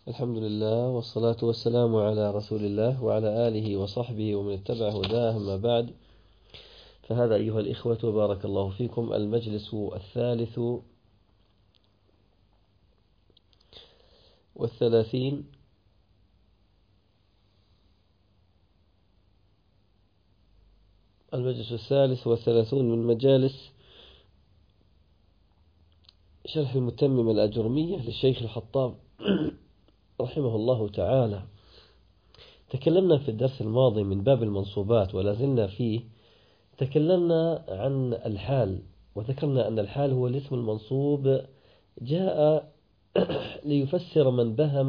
الحمد لله والصلاة والسلام على رسول الله وعلى آله وصحبه ومن اتبع هداه، ما بعد. فهذا أيها الإخوة بارك الله فيكم المجلس 33 المجلس 33 من مجالس شرح المتمم الأجرمية للشيخ الحطاب رحمه الله تعالى. تكلمنا في الدرس الماضي من باب المنصوبات ولا زلنا فيه. تكلمنا عن الحال وذكرنا أن الحال هو الاسم المنصوب جاء ليفسر من بهم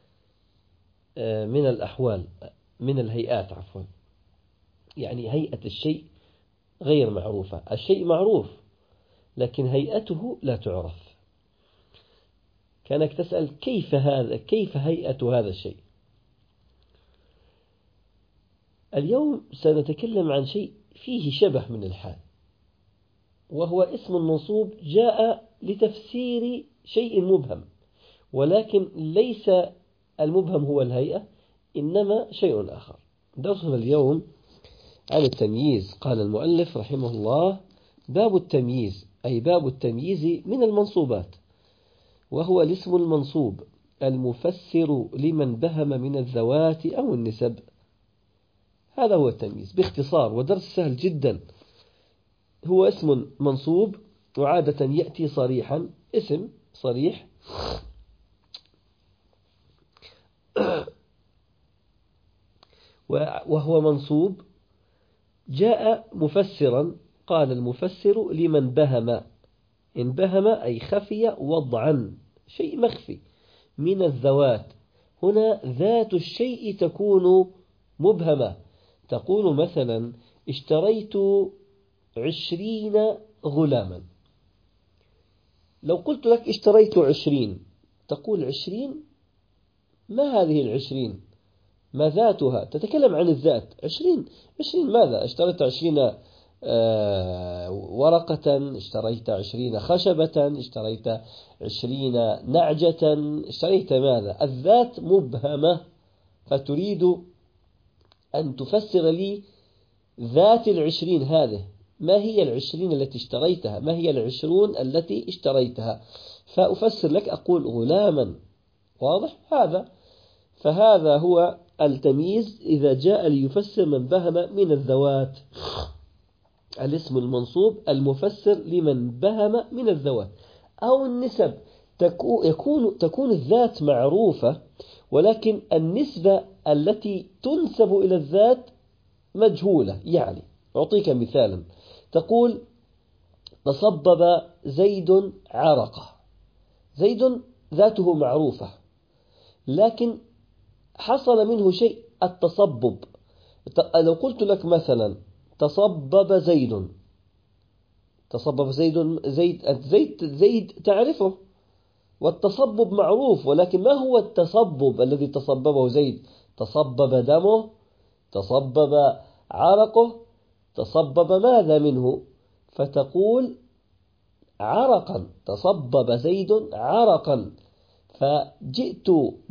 من الأحوال، من الهيئات عفوا، يعني هيئة الشيء غير معروفة. الشيء معروف لكن هيئته لا تعرف. كانك تسأل كيف هيئة هذا الشيء. اليوم سنتكلم عن شيء فيه شبه من الحال، وهو اسم منصوب جاء لتفسير شيء مبهم، ولكن ليس المبهم هو الهيئة، إنما شيء آخر. درسنا اليوم عن التمييز. قال المؤلف رحمه الله: باب التمييز، أي باب التمييز من المنصوبات، وهو الاسم المنصوب المفسر لمن بهم من الذوات أو النسب. هذا هو التمييز باختصار، ودرس سهل جدا. هو اسم منصوب وعادة يأتي صريحا، اسم صريح وهو منصوب جاء مفسرا. قال المفسر لمن بهم، إن بهم أي خفي وضعا، شيء مخفي من الذوات. هنا ذات الشيء تكون مبهمة. تقول مثلا: اشتريت 20 غلاما. لو قلت لك اشتريت 20، تقول 20، ما هذه 20؟ ما ذاتها؟ تتكلم عن الذات. 20 ماذا؟ اشتريت 20 ورقة، اشتريت 20 خشبة، اشتريت 20 نعجة، اشتريت ماذا؟ الذات مبهمة، فتريد أن تفسر لي ذات 20 هذه. ما هي 20 التي اشتريتها؟ ما هي 20 التي اشتريتها؟ فأفسر لك، أقول غلاما. واضح هذا؟ فهذا هو التمييز إذا جاء ليفسر من بهم من الذوات. الاسم المنصوب المفسر لمن بهم من الذوات أو النسب. تكون الذات معروفة، ولكن النسبة التي تنسب إلى الذات مجهولة. يعني أعطيك مثالا: تقول: تصبب زيد عرقه. زيد ذاته معروفة، لكن حصل منه شيء، التصبب. لو قلت لك مثلا: تصبب زيد. زيد تعرفه، والتصبب معروف، ولكن ما هو التصبب الذي تصببه زيد؟ تصبب دمه، تصبب عرقه، تصبب ماذا منه؟ فتقول عرقا، تصبب زيد عرقا. فجئت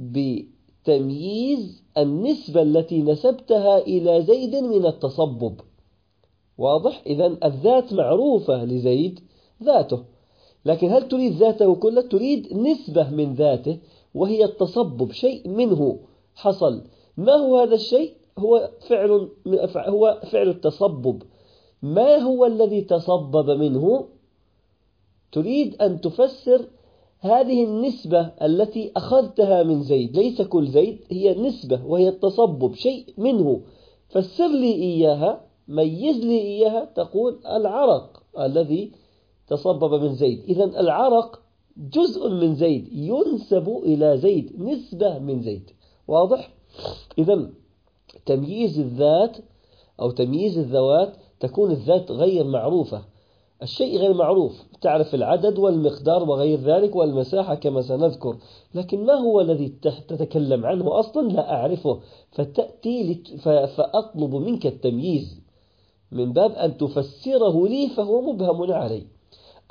بتمييز النسبة التي نسبتها إلى زيد من التصبب. واضح؟ إذن الذات معروفة لزيد، ذاته، لكن هل تريد ذاته كله؟ تريد نسبة من ذاته، وهي التصبب، شيء منه حصل. ما هو هذا الشيء؟ هو فعل التصبب. ما هو الذي تصبب منه؟ تريد أن تفسر هذه النسبة التي أخذتها من زيد. ليس كل زيد، هي نسبة، وهي التصبب، شيء منه. فسر لي إياها، ميز لي إياها. تقول العرق الذي تصبب من زيد. إذن العرق جزء من زيد، ينسب إلى زيد، نسبة من زيد. واضح؟ إذن تمييز الذات أو تمييز الذوات، تكون الذات غير معروفة، الشيء غير معروف، تعرف العدد والمقدار وغير ذلك والمساحة كما سنذكر، لكن ما هو الذي تتكلم عنه أصلا لا أعرفه. فتأتي فأطلب منك التمييز من باب أن تفسره لي، فهو مبهم علي.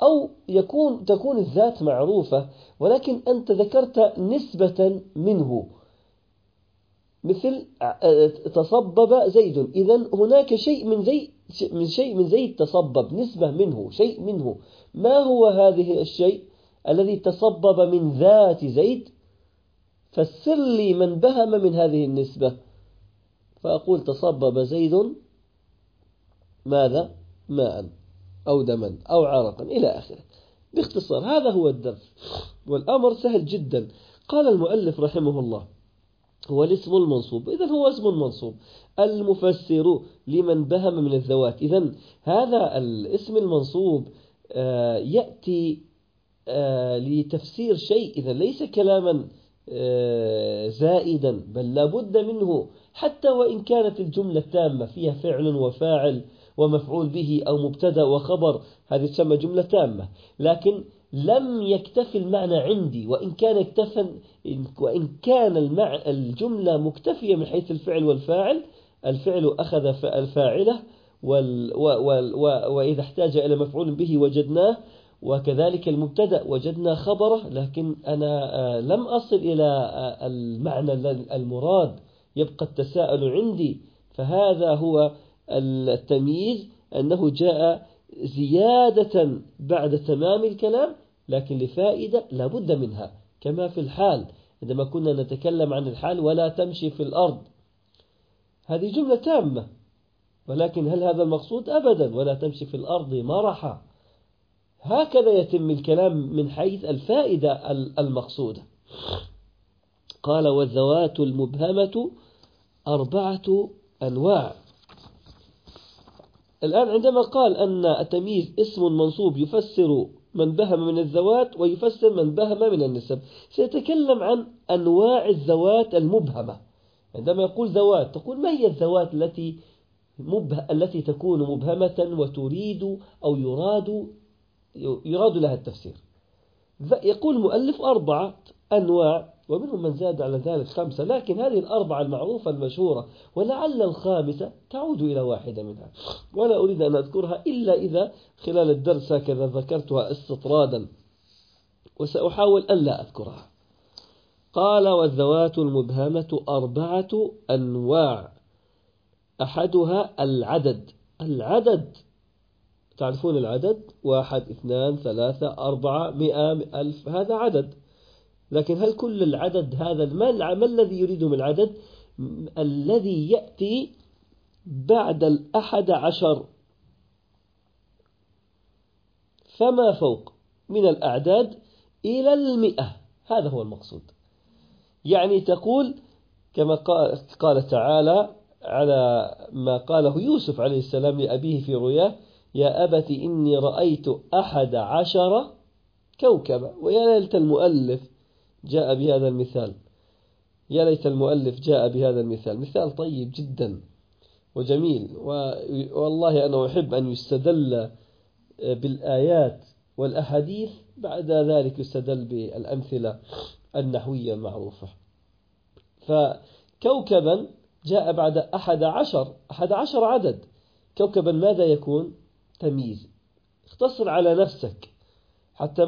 أو تكون الذات معروفة ولكن أنت ذكرت نسبة منه، مثل تصبب زيد، إذن هناك شيء من زيد تصبب، نسبة منه، شيء منه. ما هو هذه الشيء الذي تصبب من ذات زيد؟ فسر لي من بهم من هذه النسبة. فأقول تصبب زيد ماذا؟ ماء أو دما أو عرقا إلى آخره. باختصار هذا هو الدرس، والأمر سهل جدا. قال المؤلف رحمه الله: هو الاسم المنصوب، إذن هو اسم منصوب المفسر لمن بهم من الذوات. إذن هذا الاسم المنصوب يأتي لتفسير شيء، إذن ليس كلاما زائدا، بل لابد منه، حتى وإن كانت الجملة تامة فيها فعل وفاعل ومفعول به أو مبتدأ وخبر، هذه تسمى جملة تامة. لكن لم يكتفي المعنى عندي، وإن كان الجملة مكتفية من حيث الفعل والفاعل. الفعل أخذ الفاعلة، وإذا احتاج إلى مفعول به وجدناه، وكذلك المبتدأ وجدنا خبره، لكن أنا لم أصل إلى المعنى المراد، يبقى التساؤل عندي. فهذا هو التمييز، أنه جاء زيادة بعد تمام الكلام، لكن لفائدة لابد منها، كما في الحال عندما كنا نتكلم عن الحال: ولا تمشي في الأرض. هذه جملة تامة، ولكن هل هذا المقصود؟ أبدا، ولا تمشي في الأرض مرحا. هكذا يتم الكلام من حيث الفائدة المقصودة. قال: والذوات المبهمة 4 أنواع. الآن عندما قال أن التمييز اسم منصوب يفسر من بهم من الذوات ويفسر من بهم من النسب، سيتكلم عن أنواع الذوات المبهمة. عندما يقول ذوات، تقول: ما هي الذوات التي تكون مبهمة وتريد أو يراد لها التفسير؟ يقول المؤلف 4 أنواع، ومنهم من زاد على ذلك 5، لكن هذه 4 المعروفة المشهورة، ولعل الخامسة تعود إلى واحدة منها، ولا أريد أن أذكرها إلا إذا خلال الدرس هكذا ذكرتها استطرادا، وسأحاول أن لا أذكرها. قال: والذوات المبهمة 4 أنواع. أحدها العدد. تعرفون العدد؟ 1 2 3 4 100 1000، هذا عدد. لكن هل كل العدد هذا؟ ما الذي يريده من العدد؟ الذي يأتي بعد 11 فما فوق من الأعداد إلى 100، هذا هو المقصود. يعني تقول كما قال تعالى على ما قاله يوسف عليه السلام لأبيه في رؤياه: يا أبت إني رأيت 11 كوكبا. ويا ليت المؤلف جاء بهذا المثال، يا ليت المؤلف جاء بهذا المثال، مثال طيب جدا وجميل. والله أنا أحب أن يستدل بالآيات والأحاديث، بعد ذلك يستدل بالأمثلة النحوية المعروفة. فكوكبا جاء بعد 11 عدد. كوكبا ماذا يكون؟ تمييز. اختصر على نفسك حتى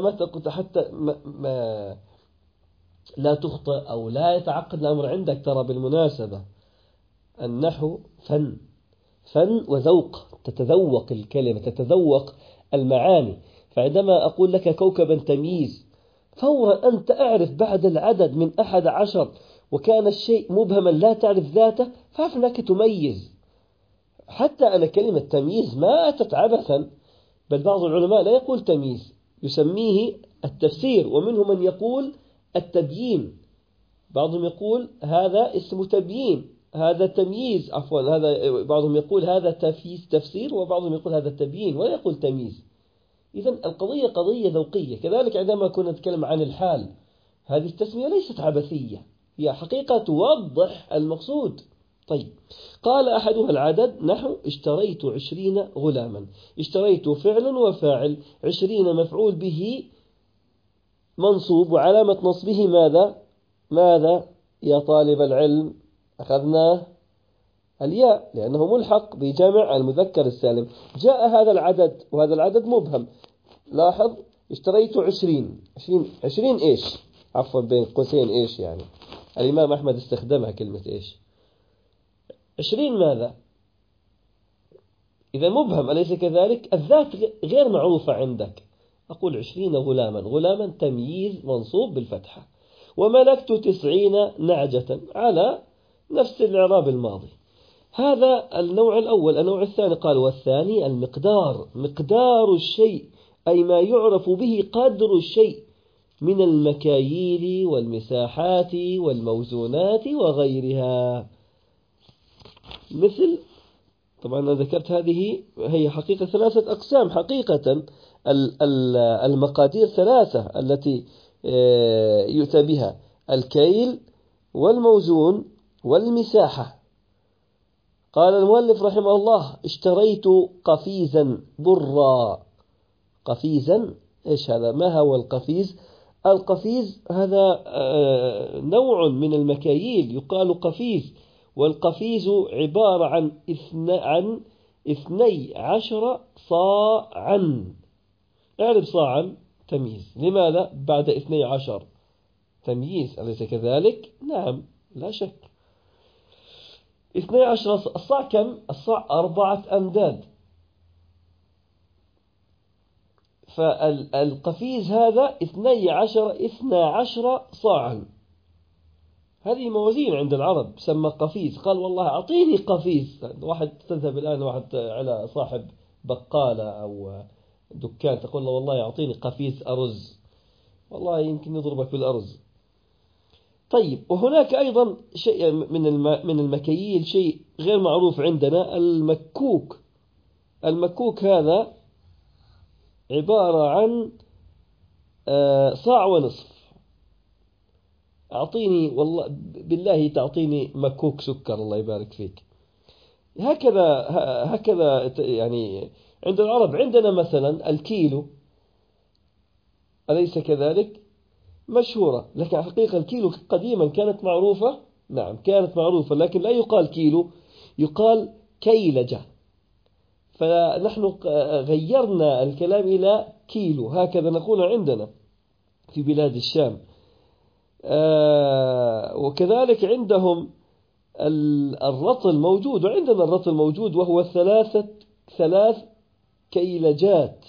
ما لا تخطئ أو لا يتعقد الأمر عندك. ترى بالمناسبة النحو فن وذوق، تتذوق الكلمة، تتذوق المعاني. فعندما أقول لك كوكبا تمييز، فورا أنت أعرف بعد العدد من 11 وكان الشيء مبهما لا تعرف ذاته، فهناك تميز. حتى أنا كلمة تمييز ما أتت عبثا، بل بعض العلماء لا يقول تمييز، يسميه التفسير، ومنهم من يقول التبيين. بعضهم يقول هذا اسم تبيين، هذا تمييز، عفوا هذا بعضهم يقول هذا تفسير، وبعضهم يقول هذا تبيين ولا يقول تمييز. إذن القضية قضية ذوقية. كذلك عندما كنا نتكلم عن الحال، هذه التسمية ليست عبثية، هي حقيقة توضح المقصود. طيب، قال أحدها العدد، نحو اشتريت 20 غلاما. اشتريت فعل وفاعل، 20 مفعول به منصوب، وعلامة نصبه ماذا يا طالب العلم؟ أخذناه الياء، لأنه ملحق بجمع المذكر السالم. جاء هذا العدد، وهذا العدد مبهم، لاحظ اشتريت 20 إيش، عفوا بين قوسين إيش، يعني الإمام أحمد استخدمها كلمة إيش. 20 ماذا؟ إذا مبهم أليس كذلك؟ الذات غير معروفة عندك. أقول 20 غلاما، غلاما تمييز منصوب بالفتحة، وملكت 90 نعجة على نفس الإعراب الماضي. هذا النوع الأول. النوع الثاني قال والثاني المقدار، مقدار الشيء أي ما يعرف به قدر الشيء من المكاييل والمساحات والموزونات وغيرها. مثل، طبعا أنا ذكرت هذه هي حقيقة 3 أقسام. حقيقة المقادير 3 التي يؤتى بها: الكيل والموزون والمساحة. قال المؤلف رحمه الله اشتريت قفيزا برا. قفيزا إيش هذا؟ ما هو القفيز؟ القفيز هذا نوع من المكاييل يقال قفيز، والقفيز عبارة عن 12 صاعا. اعرف صاعا تمييز، لماذا بعد 12 تمييز، أليس كذلك؟ نعم لا شك. 12 الصاع كم؟ الصاع 4 أمداد. فالقفيز هذا 12 صاعا. هذه موازين عند العرب سمى قفيز. قال والله أعطيني قفيز. واحد تذهب الآن واحد على صاحب بقالة أو دكان تقول له والله أعطيني قفيز أرز، والله يمكن يضربك بالأرز. طيب، وهناك أيضا شيء من المكاييل، شيء غير معروف عندنا، المكوك. المكوك هذا عبارة عن صاع ونصف. أعطيني والله بالله تعطيني مكوك سكر الله يبارك فيك. هكذا يعني عند العرب. عندنا مثلا الكيلو، أليس كذلك؟ مشهورة، لكن حقيقة الكيلو قديما كانت معروفة. نعم كانت معروفة، لكن لا يقال كيلو، يقال كيلجة. فنحن غيرنا الكلام إلى كيلو، هكذا نقول عندنا في بلاد الشام. وكذلك عندهم الرطل موجود، وعندنا الرطل موجود، وهو 3 كيلجات.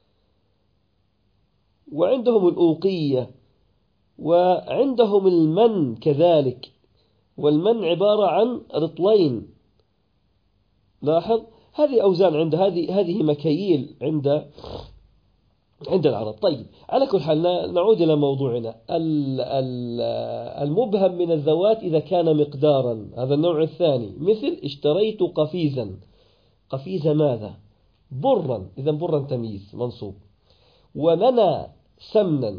وعندهم الأوقية، وعندهم المن كذلك، والمن عبارة عن رطلين. لاحظ هذه أوزان عند هذه مكاييل عند العرب. طيب، على كل حال نعود إلى موضوعنا. المبهم من الذوات إذا كان مقدارا، هذا النوع الثاني. مثل اشتريت قفيزا. قفيز ماذا؟ برا، إذا برا تمييز منصوب. ومنى سمنا،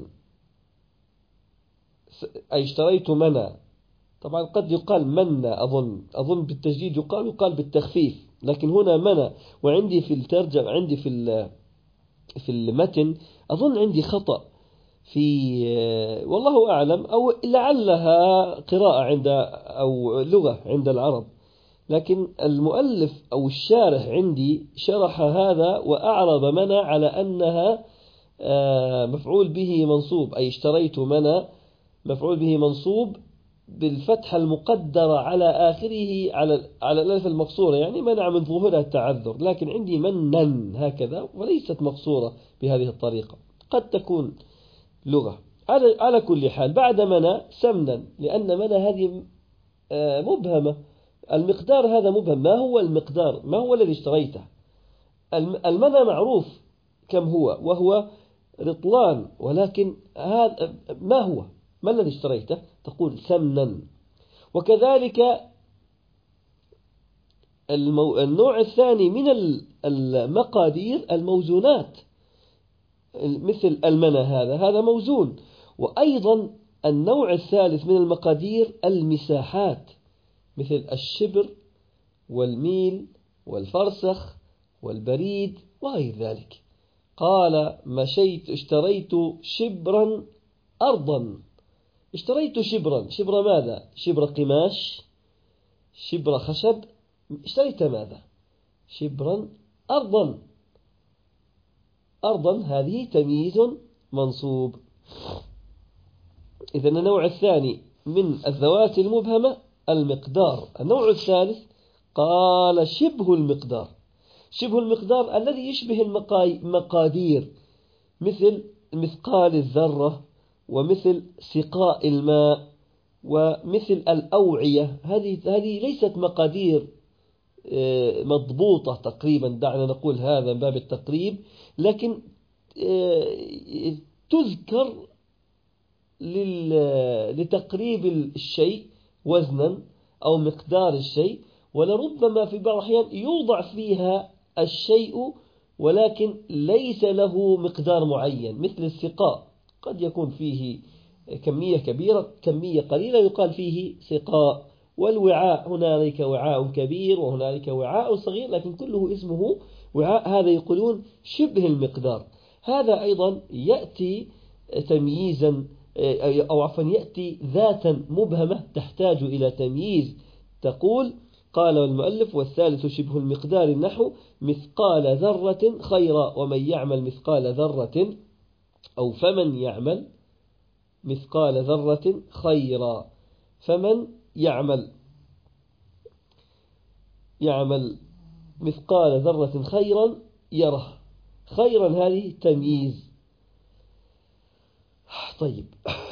أي اشتريت منى. طبعا قد يقال منى، أظن بالتجديد يقال بالتخفيف، لكن هنا منى. وعندي في الترجمة، عندي في المتن أظن عندي خطأ في والله أعلم، أو لعلها قراءة عند أو لغة عند العرب. لكن المؤلف أو الشارح عندي شرح هذا وأعرب منى على أنها مفعول به منصوب، أي اشتريت منى مفعول به منصوب بالفتحة المقدرة على آخره على الألف المقصورة، يعني منع من ظهورها التعذر. لكن عندي منن هكذا، وليست مقصورة بهذه الطريقة، قد تكون لغة. على كل حال بعد منى سمنا، لأن منى هذه مبهمة. المقدار هذا مبهم. ما هو المقدار؟ ما هو الذي اشتريته؟ المنى معروف كم هو، وهو رطلان، ولكن هذا ما هو؟ ما الذي اشتريته؟ تقول سمنا. وكذلك النوع الثاني من المقادير الموزونات، مثل المنى هذا موزون. وأيضا النوع الثالث من المقادير المساحات، مثل الشبر والميل والفرسخ والبريد وغير ذلك. قال اشتريت شبرا أرضا. اشتريت شبرا، شبر ماذا؟ شبر قماش، شبر خشب. اشتريت ماذا؟ شبرا أرضا. أرضا هذه تمييز منصوب. إذن النوع الثاني من الذوات المبهمة المقدار. النوع الثالث قال شبه المقدار. شبه المقدار الذي يشبه المقادير، مثل مثقال الذرة، ومثل سقاء الماء، ومثل الأوعية. هذه ليست مقادير مضبوطة تقريبا، دعنا نقول هذا من باب التقريب، لكن تذكر لتقريب الشيء وزنا أو مقدار الشيء، ولربما في بعض الأحيان يوضع فيها الشيء ولكن ليس له مقدار معين، مثل السقاء قد يكون فيه كمية كبيرة كمية قليلة يقال فيه سقاء، والوعاء هنالك وعاء كبير وهنالك وعاء صغير لكن كله اسمه وعاء، هذا يقولون شبه المقدار. هذا أيضا يأتي تمييزا أو عفوا يأتي ذاتا مبهمة تحتاج إلى تمييز. تقول قال المؤلف والثالث شبه المقدار النحو مثقال ذرة خيرا، ومن يعمل مثقال ذرة أو فمن يعمل مثقال ذرة خيرا، فمن يعمل مثقال ذرة خيرا يره. خيرا هذه تمييز. طيب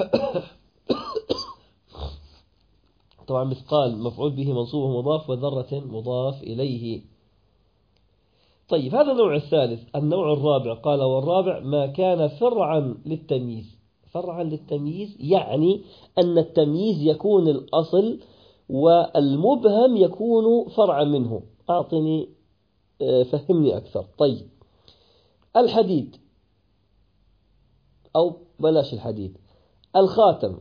طبعا مثقال مفعول به منصوب مضاف، وذرة مضاف إليه. طيب هذا النوع الثالث. النوع الرابع قال والرابع ما كان فرعا للتمييز. فرعا للتمييز يعني أن التمييز يكون الأصل والمبهم يكون فرعا منه. أعطني فهمني أكثر. طيب الحديد، أو بلاش الحديد، الخاتم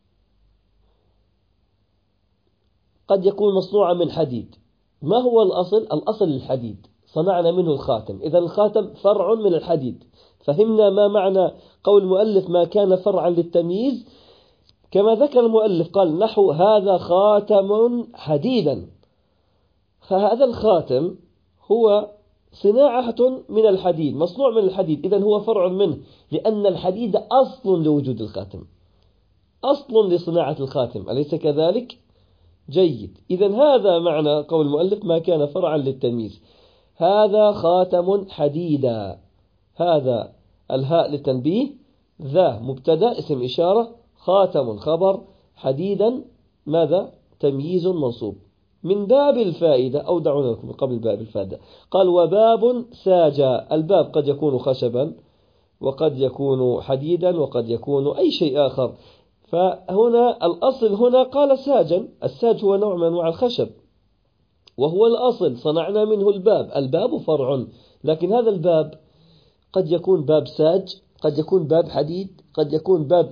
قد يكون مصنوعا من حديد. ما هو الأصل؟ الأصل الحديد، صنعنا منه الخاتم، إذا الخاتم فرع من الحديد. فهمنا ما معنى قول المؤلف ما كان فرعا للتمييز؟ كما ذكر المؤلف قال نحو هذا خاتم حديدا، فهذا الخاتم هو صناعة من الحديد، مصنوع من الحديد، إذن هو فرع منه، لأن الحديد أصل لوجود الخاتم، أصل لصناعة الخاتم، أليس كذلك؟ جيد. إذن هذا معنى قول المؤلف ما كان فرعا للتمييز. هذا خاتم حديدا، هذا الهاء للتنبيه، ذا مبتدأ اسم إشارة، خاتم خبر، حديدا ماذا؟ تمييز منصوب. من باب الفائدة، أو دعونا لكم قبل باب الفائدة، قال وباب ساجا. الباب قد يكون خشبا وقد يكون حديدا وقد يكون أي شيء آخر، فهنا الأصل هنا قال ساجا. الساج هو نوع من أنواع الخشب وهو الأصل، صنعنا منه الباب. الباب فرع، لكن هذا الباب قد يكون باب ساج، قد يكون باب حديد، قد يكون باب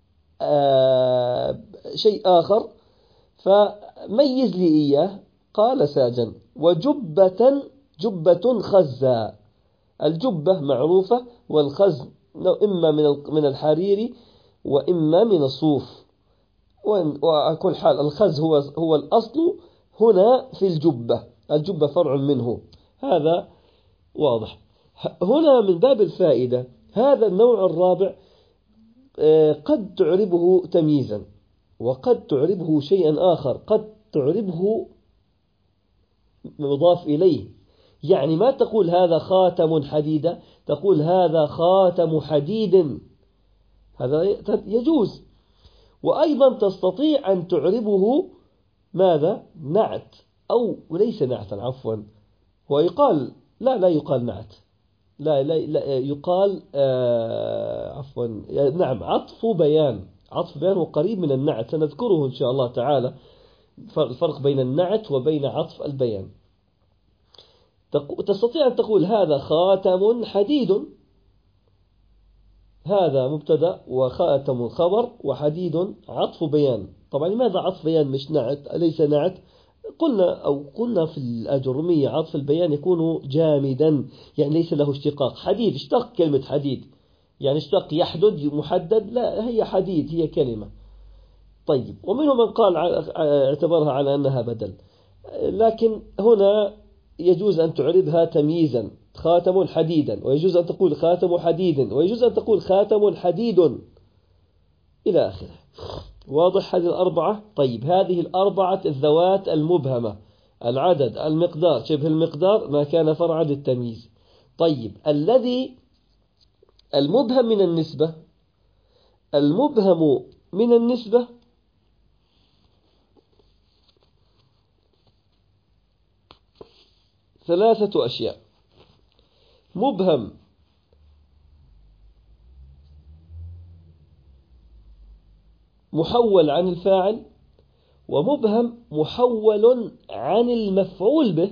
شيء آخر، فميز لي إياه. قال ساجا. وجبة، جبة خزا. الجبة معروفة، والخز إما من الحرير وإما من الصوف، وكل حال الخز هو الأصل هنا في الجبة. الجبة فرع منه، هذا واضح. هنا من باب الفائدة هذا النوع الرابع قد تعربه تمييزا، وقد تعربه شيئا آخر، قد تعربه مضاف إليه. يعني ما تقول هذا خاتم حديدة، تقول هذا خاتم حديد، هذا يجوز. وأيضا تستطيع أن تعربه ماذا؟ نعت، أو ليس نعتا، عفوا هو يقال لا يقال نعت، لا يقال عفوا نعم عطف بيان. عطف بيان وقريب من النعت، سنذكره إن شاء الله تعالى الفرق بين النعت وبين عطف البيان. تستطيع أن تقول هذا خاتم حديد، هذا مبتدأ وخاتم خبر وحديد عطف بيان. طبعا لماذا عطف بيان مش نعت؟ ليس نعت. قلنا في الأجرمية عطف البيان يكون جامدا، يعني ليس له اشتقاق. حديد اشتق كلمة حديد، يعني اشتق يحدد محدد، لا هي حديد هي كلمة. طيب ومنهم من قال اعتبرها على أنها بدل، لكن هنا يجوز أن تعربها تمييزا. خاتم حديدا، ويجوز أن تقول خاتم حديد، ويجوز أن تقول خاتم حديد إلى آخره. واضح هذه الأربعة؟ طيب هذه الأربعة الذوات المبهمة: العدد، المقدار، شبه المقدار، ما كان فرعا للتمييز. طيب الذي المبهم من النسبة، المبهم من النسبة ثلاثة أشياء: مبهم محول عن الفاعل، ومبهم محول عن المفعول به،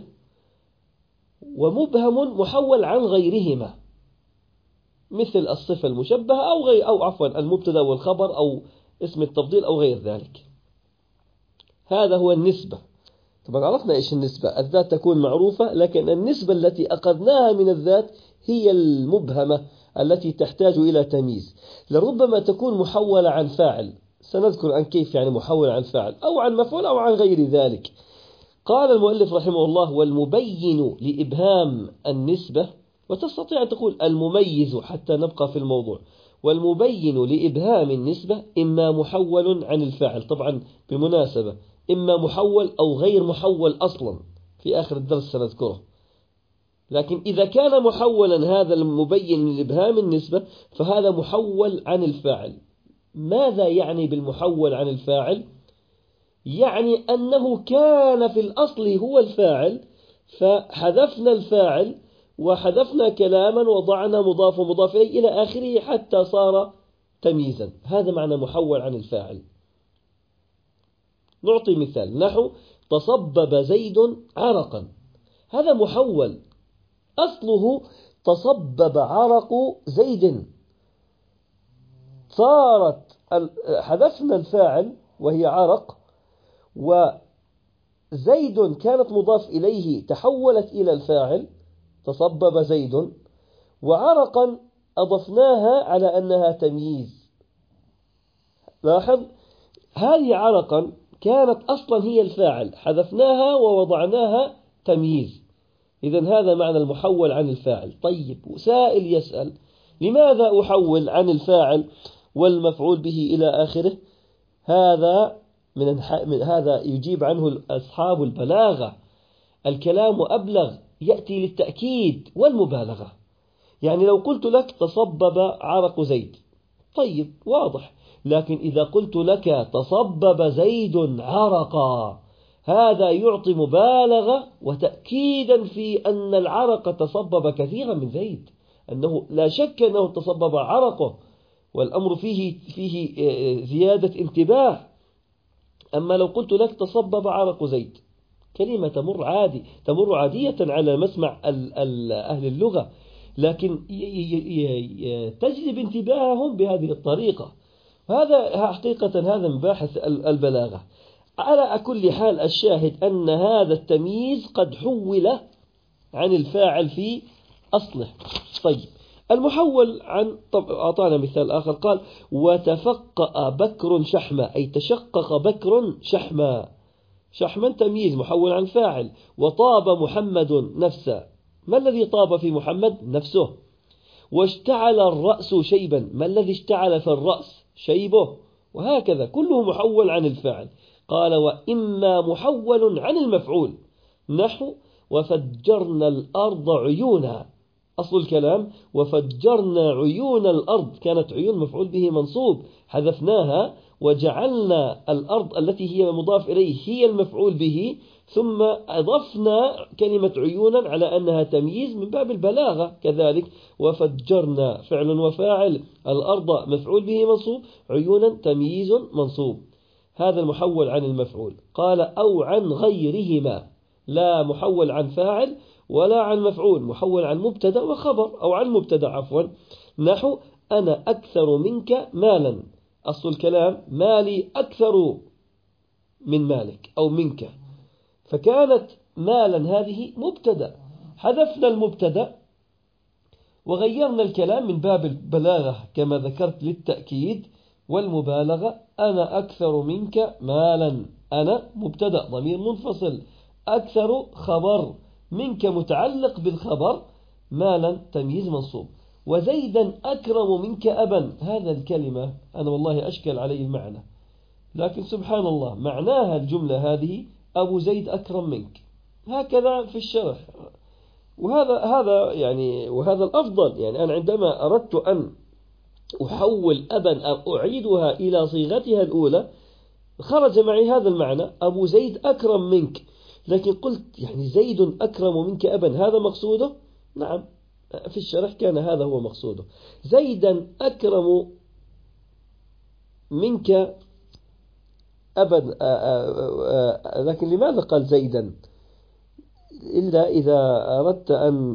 ومبهم محول عن غيرهما، مثل الصفة المشبهة أو غير، أو عفوا المبتدا والخبر أو اسم التفضيل أو غير ذلك. هذا هو النسبة. طبعا عرفنا إيش النسبة، الذات تكون معروفة، لكن النسبة التي أخذناها من الذات هي المبهمة التي تحتاج إلى تمييز. لربما تكون محولة عن فاعل، سنذكر عن كيف يعني محول عن فاعل، أو عن مفعول أو عن غير ذلك. قال المؤلف رحمه الله: والمبين لإبهام النسبة، وتستطيع أن تقول المميز حتى نبقى في الموضوع. والمبين لإبهام النسبة إما محول عن الفاعل، طبعا بمناسبة إما محول أو غير محول أصلا، في آخر الدرس سنذكره. لكن إذا كان محولا هذا المبين لإبهام النسبة فهذا محول عن الفاعل. ماذا يعني بالمحول عن الفاعل؟ يعني أنه كان في الأصل هو الفاعل، فحذفنا الفاعل وحذفنا كلاما وضعنا مضاف ومضاف إليه إلى آخره حتى صار تمييزا. هذا معنى محول عن الفاعل. نعطي مثال، نحو تصبب زيد عرقا، هذا محول، أصله تصبب عرق زيد، صارت حذفنا الفاعل وهي عرق، وزيد كانت مضاف إليه تحولت إلى الفاعل تصبب زيد، وعرقا أضفناها على أنها تمييز. لاحظ، هذه عرقا كانت أصلا هي الفاعل، حذفناها ووضعناها تمييز. إذن هذا معنى المحول عن الفاعل. طيب سائل يسأل: لماذا أحول عن الفاعل والمفعول به إلى آخره؟ هذا يجيب عنه أصحاب البلاغة. الكلام أبلغ، يأتي للتأكيد والمبالغة. يعني لو قلت لك تصبب عرق زيد، طيب واضح، لكن إذا قلت لك تصبب زيد عرقا، هذا يعطي مبالغة وتأكيدا في أن العرق تصبب كثيرا من زيد، أنه لا شك أنه تصبب عرقه، والأمر فيه زيادة انتباه. أما لو قلت لك تصبب عرق زيد، كلمة تمر عادية على مسمع أهل اللغة، لكن تجذب انتباههم بهذه الطريقة. هذا حقيقة هذا من باحث البلاغة. على كل حال، الشاهد أن هذا التمييز قد حول عن الفاعل في أصله. طيب المحول عن، طب أعطانا مثال آخر، قال: وتفقأ بكر شحما، أي تشقق بكر شحما. شحما تمييز محول عن فاعل. وطاب محمد نفسا، ما الذي طاب في محمد؟ نفسه. واشتعل الرأس شيبا، ما الذي اشتعل في الرأس؟ شيبه. وهكذا كله محول عن الفاعل. قال: وإما محول عن المفعول، نحو وفجرنا الأرض عيونا، أصل الكلام وفجرنا عيون الأرض، كانت عيون مفعول به منصوب، حذفناها وجعلنا الأرض التي هي مضاف إليه هي المفعول به، ثم أضفنا كلمة عيونا على أنها تمييز من باب البلاغة. كذلك وفجرنا فعل وفاعل، الأرض مفعول به منصوب، عيونا تمييز منصوب. هذا المحول عن المفعول. قال: أو عن غيرهما، لا محول عن فاعل ولا عن مفعول، محول عن مبتدا وخبر، أو عن مبتدا عفوا، نحو أنا أكثر منك مالا، أصل الكلام مالي أكثر من مالك أو منك، فكانت مالا هذه مبتدا، حذفنا المبتدا وغيرنا الكلام من باب البلاغة كما ذكرت للتأكيد والمبالغة. أنا أكثر منك مالا، أنا مبتدا ضمير منفصل، أكثر خبر، منك متعلق بالخبر، مالا تمييز منصوب. وزيدا أكرم منك أبا، هذا الكلمة أنا والله أشكل علي المعنى، لكن سبحان الله معناها الجملة هذه أبو زيد أكرم منك، هكذا في الشرح. وهذا الأفضل. يعني أنا عندما أردت أن أحول أبا أو أعيدها إلى صيغتها الأولى خرج معي هذا المعنى أبو زيد أكرم منك، لكن قلت يعني زيد أكرم منك أبا، هذا مقصوده؟ نعم، في الشرح كان هذا هو مقصوده، زيدا أكرم منك أبا. لكن لماذا قال زيدا؟ إلا إذا أردت أن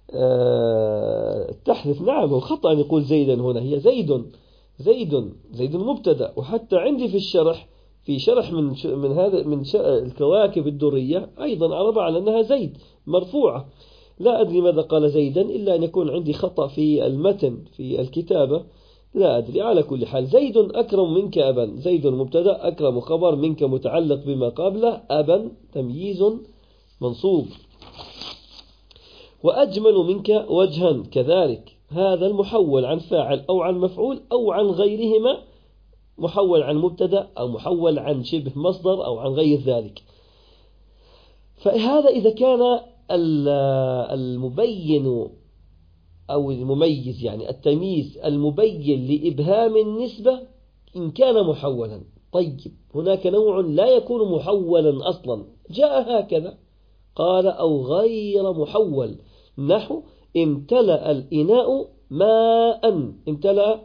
تحذف. نعم، الخطأ أن يقول زيدا هنا، هي زيد مبتدأ. وحتى عندي في الشرح، في شرح من الكواكب الدرية أيضا عرب على أنها زيد مرفوعة. لا أدري ماذا قال زيدا، إلا أن يكون عندي خطأ في المتن في الكتابة، لا أدري. على كل حال زيد أكرم منك أبا، زيد مبتدأ، أكرم خبر، منك متعلق بما قبله، أبا تمييز منصوب. وأجمل منك وجها كذلك، هذا المحول عن فاعل أو عن مفعول أو عن غيرهما، محول عن مبتدأ أو محول عن شبه مصدر أو عن غير ذلك. فهذا إذا كان المبين أو المميز، يعني التمييز المبين لإبهام النسبة إن كان محولا. طيب هناك نوع لا يكون محولا أصلا، جاء هكذا قال أو غير محول، نحو امتلأ الإناء ماء. امتلأ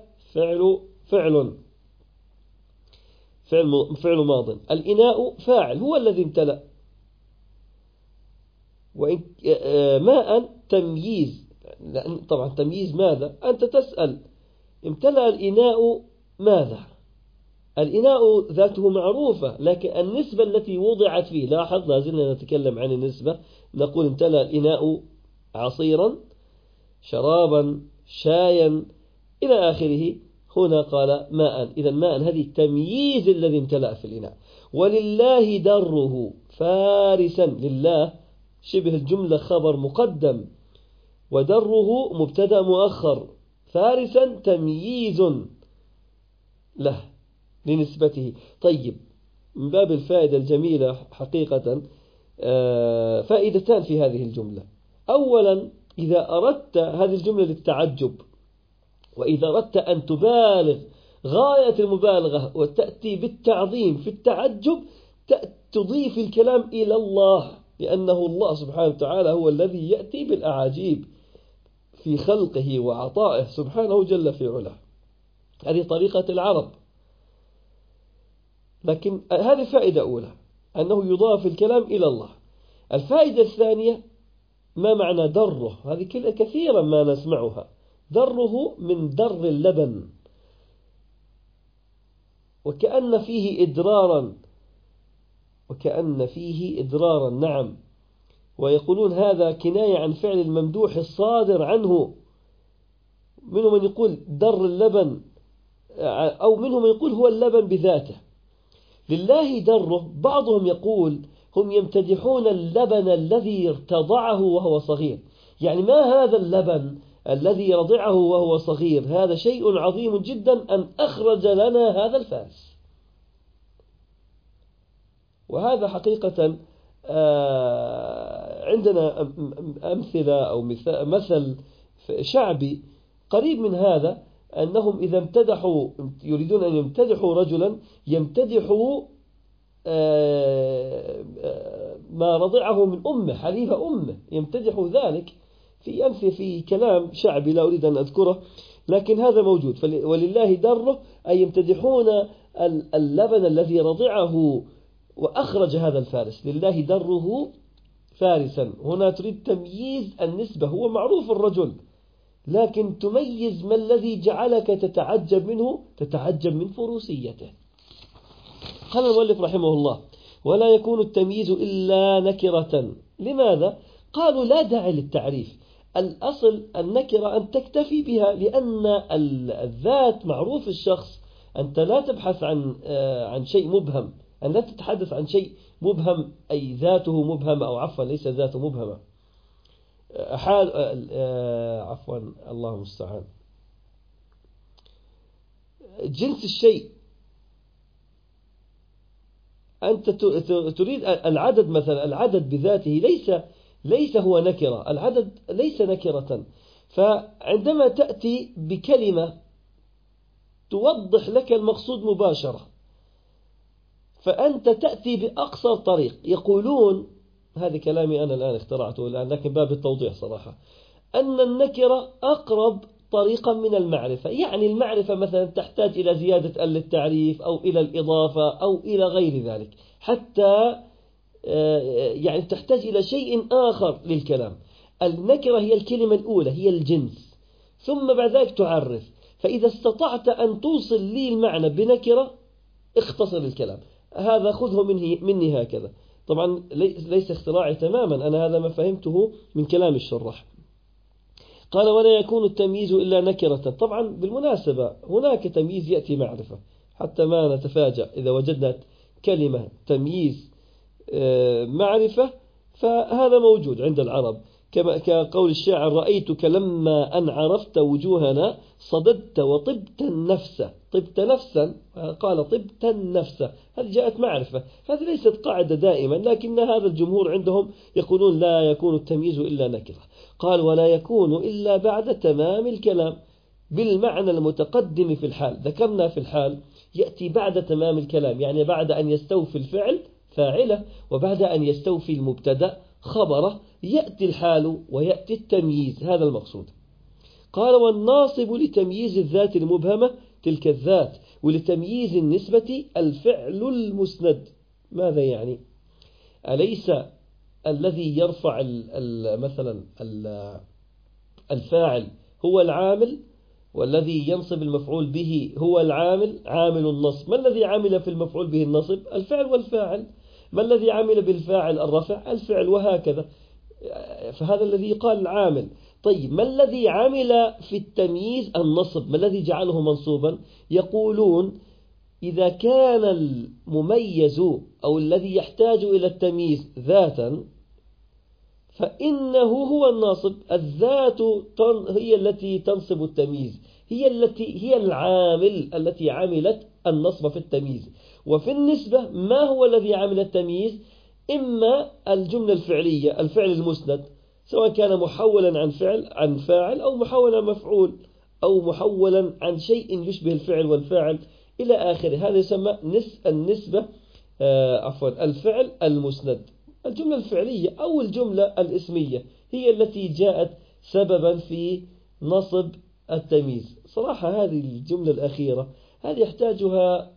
فعل ماض، الإناء فاعل هو الذي امتلأ، ماء تمييز. طبعا تمييز ماذا؟ أنت تسأل امتلأ الإناء ماذا؟ الإناء ذاته معروفة، لكن النسبة التي وضعت فيه، لاحظ لازلنا نتكلم عن النسبة، نقول امتلأ الإناء عصيرا، شرابا، شايا إلى آخره. هنا قال ماء، إذا ماء هذه التمييز الذي امتلأ في الإناء. ولله دره فارسا، لله شبه الجملة خبر مقدم، ودره مبتدأ مؤخر، فارسا تمييز له لنسبته. طيب من باب الفائدة الجميلة حقيقة فائدتان في هذه الجملة. أولا إذا أردت هذه الجملة للتعجب، وإذا أردت أن تبالغ غاية المبالغة وتأتي بالتعظيم في التعجب، تضيف الكلام إلى الله، لأنه الله سبحانه وتعالى هو الذي يأتي بالأعاجيب في خلقه وعطائه سبحانه جل في علاه. هذه طريقة العرب. لكن هذه فائدة أولى، أنه يضاف الكلام إلى الله. الفائدة الثانية ما معنى دره؟ هذه كثيرا ما نسمعها. دره من در اللبن، وكأن فيه إدرارا، نعم. ويقولون هذا كناية عن فعل الممدوح الصادر عنه. منهم من يقول در اللبن، أو منهم من يقول هو اللبن بذاته. لله دره، بعضهم يقول هم يمتدحون اللبن الذي ارتضعه وهو صغير. يعني ما هذا اللبن الذي رضعه وهو صغير؟ هذا شيء عظيم جدا أن أخرج لنا هذا الفارس. وهذا حقيقة عندنا أمثلة أو مثل شعبي قريب من هذا، أنهم إذا امتدحوا، يريدون أن يمتدحوا رجلا، يمتدحوا ما رضعه من أمه، حليب أمه، يمتدحوا ذلك في كلام شعبي لا أريد أن أذكره، لكن هذا موجود. ولله دره أي يمتدحون اللبن الذي رضعه وأخرج هذا الفارس. لله دره فارسا، هنا تريد تمييز النسبة، هو معروف الرجل، لكن تميز ما الذي جعلك تتعجب منه، تتعجب من فروسيته. قال المؤلف رحمه الله: ولا يكون التمييز إلا نكرة. لماذا؟ قالوا لا داعي للتعريف، الأصل النكرة أن تكتفي بها، لأن الذات معروف الشخص. أنت لا تبحث عن شيء مبهم، أن لا تتحدث عن شيء مبهم، أي ذاته مبهمة، أو عفوا ليس ذاته مبهمة، حال عفوا الله المستعان، جنس الشيء. أنت تريد العدد مثلا، العدد بذاته ليس هو نكرة، العدد ليس نكرة. فعندما تأتي بكلمة توضح لك المقصود مباشرة، فأنت تأتي بأقصر طريق. يقولون، هذا كلامي أنا الآن اخترعته الآن لكن باب التوضيح صراحة، أن النكرة أقرب طريقا من المعرفة. يعني المعرفة مثلا تحتاج إلى زيادة للتعريف أو إلى الإضافة أو إلى غير ذلك، حتى يعني تحتاج إلى شيء آخر للكلام. النكرة هي الكلمة الأولى، هي الجنس، ثم بعد ذلك تعرف. فإذا استطعت أن توصل لي المعنى بنكرة اختصر الكلام. هذا خذه مني هكذا. طبعا ليس اختراعي تماما، أنا هذا ما فهمته من كلام الشراح. قال ولا يكون التمييز إلا نكرة. طبعا بالمناسبة هناك تمييز يأتي معرفة، حتى ما نتفاجأ إذا وجدنا كلمة تمييز معرفة، فهذا موجود عند العرب. كقول الشاعر رأيتك لما أن عرفت وجوهنا صددت وطبت النفس. طبت نفسا، قال طبت النفس، هذه جاءت معرفة. هذه ليست قاعدة دائما، لكن هذا الجمهور عندهم يقولون لا يكون التمييز إلا نكرة. قال ولا يكون إلا بعد تمام الكلام بالمعنى المتقدم في الحال. ذكرنا في الحال يأتي بعد تمام الكلام، يعني بعد أن يستوفي الفعل فاعله، وبعد أن يستوفي المبتدأ خبره، يأتي الحال ويأتي التمييز، هذا المقصود. قال والناصب لتمييز الذات المبهمة تلك الذات، ولتمييز النسبة الفعل المسند. ماذا يعني؟ أليس الذي يرفع مثلا الفاعل هو العامل، والذي ينصب المفعول به هو العامل، عامل النصب. ما الذي عمل في المفعول به النصب؟ الفعل والفاعل. ما الذي عمل بالفاعل الرفع؟ الفعل، وهكذا. فهذا الذي يقال العامل. طيب ما الذي عمل في التمييز النصب؟ ما الذي جعله منصوبا؟ يقولون إذا كان المميز أو الذي يحتاج إلى التمييز ذاتا فإنه هو الناصب. الذات هي التي تنصب التمييز، هي العامل التي عملت النصب في التمييز. وفي النسبة ما هو الذي عمل التمييز؟ إما الجملة الفعلية، الفعل المسند، سواء كان محولا عن فاعل أو محولا مفعول أو محولا عن شيء يشبه الفعل والفاعل إلى آخره. هذا يسمى النسبة، الفعل المسند. الجملة الفعلية أو الجملة الاسمية هي التي جاءت سببا في نصب التمييز. صراحة هذه الجملة الأخيرة هذه يحتاجها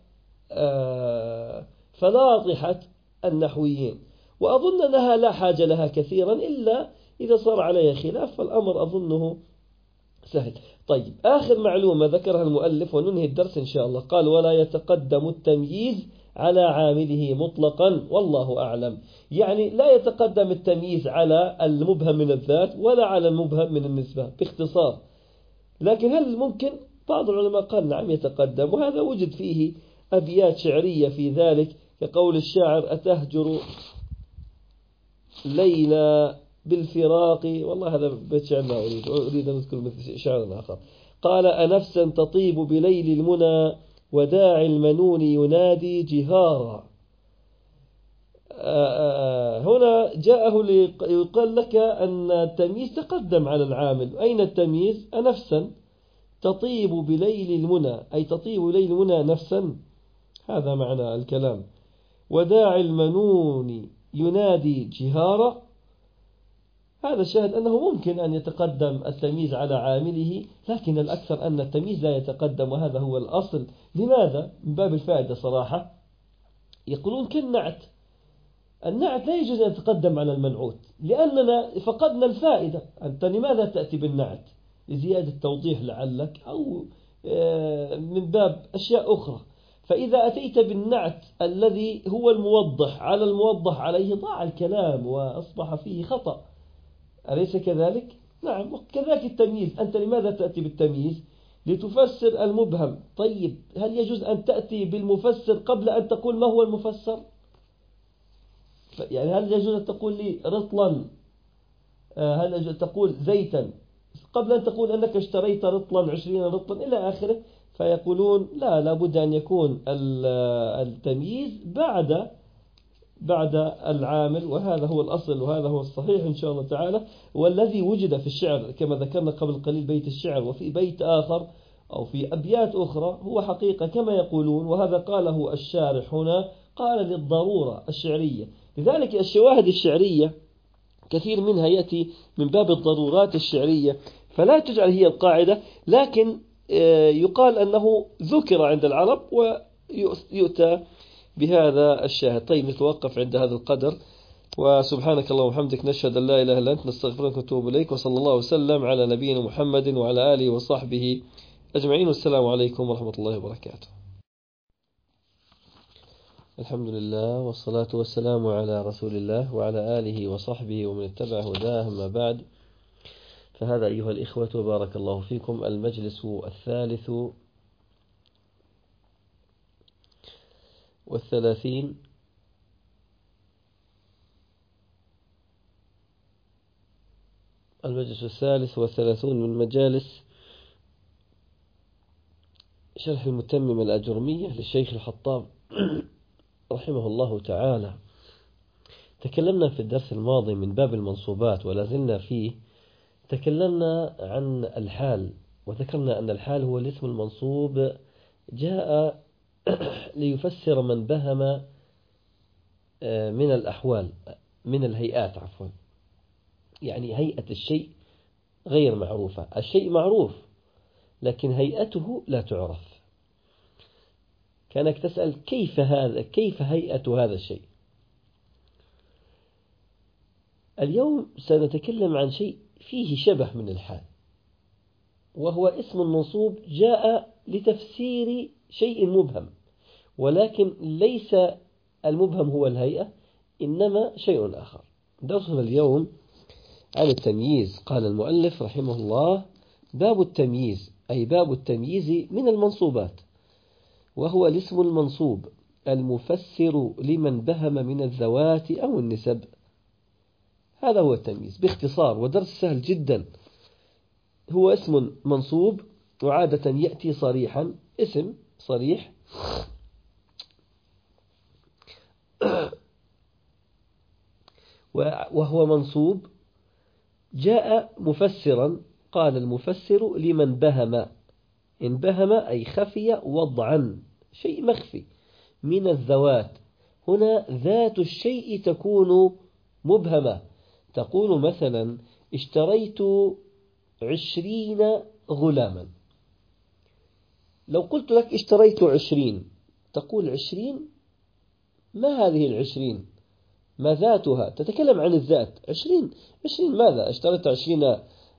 فلاطحة النحويين، وأظن أنها لا حاجة لها كثيرا إلا إذا صار عليها خلاف، فالأمر أظنه سهل. طيب آخر معلومة ذكرها المؤلف وننهي الدرس إن شاء الله. قال ولا يتقدم التمييز على عامله مطلقا والله أعلم. يعني لا يتقدم التمييز على المبهم من الذات ولا على المبهم من النسبة باختصار. لكن هل ممكن؟ بعض العلماء قال نعم يتقدم، وهذا وجد فيه أبيات شعرية في ذلك، كقول الشاعر أتهجر ليلى بالفراق. والله هذا بيت شعر ما أريد أن أذكر مثل شعر آخر. قال أنفسا تطيب بليل المنى وداعي المنون ينادي جهارا. هنا جاءه ليقال لك أن التمييز تقدم على العامل. أين التمييز؟ أنفسا تطيب بليل المنى، أي تطيب ليل المنى نفسا، هذا معنى الكلام. وداعي المنون ينادي جهارا، هذا الشاهد أنه ممكن أن يتقدم التمييز على عامله، لكن الأكثر أن التمييز لا يتقدم، وهذا هو الأصل. لماذا؟ من باب الفائدة صراحة. يقولون كالنعت، النعت لا يجوز أن يتقدم على المنعوت لأننا فقدنا الفائدة. أنت لماذا تأتي بالنعت؟ لزيادة توضيح لعلك، أو من باب أشياء أخرى. فإذا أتيت بالنعت الذي هو الموضح على الموضح عليه ضاع الكلام وأصبح فيه خطأ، أليس كذلك؟ نعم. كذلك التمييز، أنت لماذا تأتي بالتمييز؟ لتفسر المبهم. طيب هل يجوز أن تأتي بالمفسر قبل أن تقول ما هو المفسر؟ يعني هل يجوز أن تقول لي رطلا هل تقول زيتا قبل أن تقول أنك اشتريت رطلا 20 رطلا إلى آخره. فيقولون لا، لابد أن يكون التمييز بعد العامل، وهذا هو الأصل وهذا هو الصحيح إن شاء الله تعالى. والذي وجد في الشعر كما ذكرنا قبل قليل بيت الشعر وفي بيت آخر أو في أبيات أخرى هو حقيقة كما يقولون، وهذا قاله الشارح هنا، قال للضرورة الشعرية. لذلك الشواهد الشعرية كثير منها يأتي من باب الضرورات الشعرية، فلا تجعل هي القاعدة، لكن يقال أنه ذكر عند العرب ويؤتى بهذا الشاهد. طيب نتوقف عند هذا القدر، وسبحانك اللهم وبحمدك نشهد أن لا إله إلا أنت نستغفرك ونتوب إليك، وصلى الله وسلم على نبينا محمد وعلى آله وصحبه أجمعين، والسلام عليكم ورحمة الله وبركاته. الحمد لله والصلاة والسلام على رسول الله وعلى آله وصحبه ومن اتبع هداه، أما بعد. فهذا أيها الإخوة بارك الله فيكم المجلس 33 المجلس 33 من مجالس شرح المتمم الأجرمية للشيخ الحطاب رحمه الله تعالى. تكلمنا في الدرس الماضي من باب المنصوبات ولا زلنا فيه. تكلمنا عن الحال وذكرنا أن الحال هو الاسم المنصوب جاء ليفسر من بهم من الأحوال، من الهيئات عفوا، يعني هيئة الشيء غير معروفة، الشيء معروف لكن هيئته لا تعرف. كانك تسأل كيف هيئة هذا الشيء. اليوم سنتكلم عن شيء فيه شبه من الحال، وهو اسم منصوب جاء لتفسير شيء مبهم، ولكن ليس المبهم هو الهيئة، إنما شيء آخر. درسنا اليوم عن التمييز. قال المؤلف رحمه الله: باب التمييز، أي باب التمييز من المنصوبات، وهو الاسم المنصوب المفسر لمن بهم من الذوات أو النسب. هذا هو التمييز باختصار، ودرس سهل جدا. هو اسم منصوب وعادة يأتي صريحا، اسم صريح وهو منصوب جاء مفسرا. قال المفسر لمن بهم، إن بهم أي خفي وضعا، شيء مخفي من الذوات. هنا ذات الشيء تكون مبهمة. تقول مثلا: اشتريت 20 غلاما. لو قلت لك اشتريت 20 تقول 20 ما هذه 20؟ ما ذاتها؟ تتكلم عن الذات. 20 ماذا؟ اشتريت 20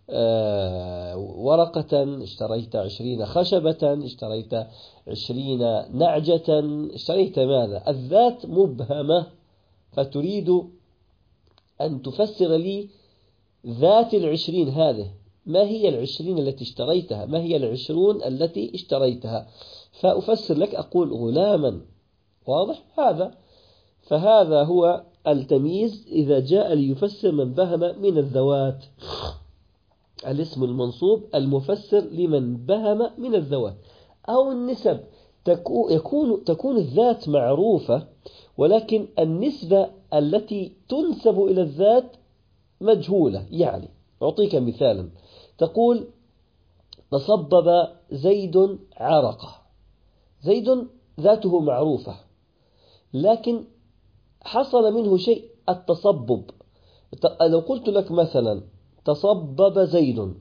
ورقة، اشتريت 20 خشبة، اشتريت 20 نعجة، اشتريت ماذا؟ الذات مبهمة، فتريد أن تفسر لي ذات 20 هذه. ما هي 20 التي اشتريتها؟ ما هي 20 التي اشتريتها؟ فأفسر لك، أقول غلاما. واضح هذا؟ فهذا هو التمييز إذا جاء ليفسر من بهم من الذوات. الاسم المنصوب المفسر لمن بهم من الذوات أو النسب. تكون الذات معروفة، ولكن النسبة التي تنسب إلى الذات مجهولة. يعني أعطيك مثالا: تقول: تصبب زيد عرقه. زيد ذاته معروفة، لكن حصل منه شيء، التصبب. لو قلت لك مثلا: تصبب زيد،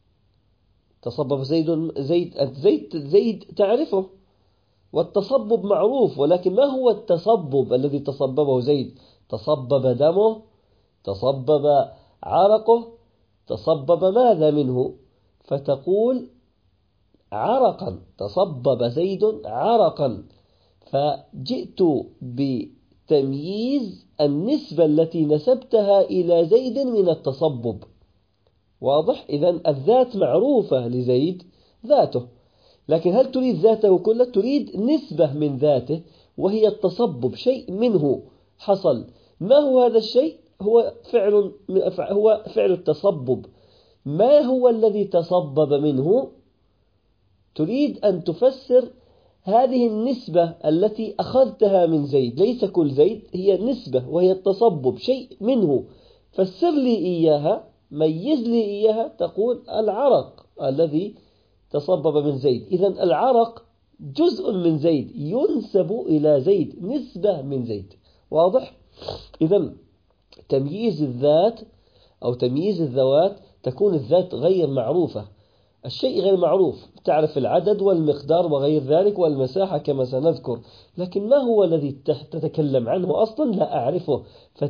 زيد تعرفه، والتصبب معروف، ولكن ما هو التصبب الذي تصببه زيد؟ تصبب دمه، تصبب عرقه، تصبب ماذا منه؟ فتقول عرقا، تصبب زيد عرقا. فجئت بتمييز النسبة التي نسبتها إلى زيد من التصبب. واضح؟ إذن الذات معروفة لزيد ذاته، لكن هل تريد ذاته كله؟ تريد نسبة من ذاته، وهي التصبب، شيء منه حصل. ما هو هذا الشيء؟ هو فعل التصبب. ما هو الذي تصبب منه؟ تريد أن تفسر هذه النسبة التي أخذتها من زيد، ليس كل زيد، هي نسبة وهي التصبب، شيء منه. فسر لي إياها، ميز لي إياها. تقول العرق الذي تصبب من زيد. إذن العرق جزء من زيد ينسب إلى زيد، نسبة من زيد. واضح؟ إذن تمييز الذات أو تمييز الذوات، تكون الذات غير معروفة، الشيء غير معروف، تعرف العدد والمقدار وغير ذلك والمساحة كما سنذكر، لكن ما هو الذي تتكلم عنه أصلا لا أعرفه،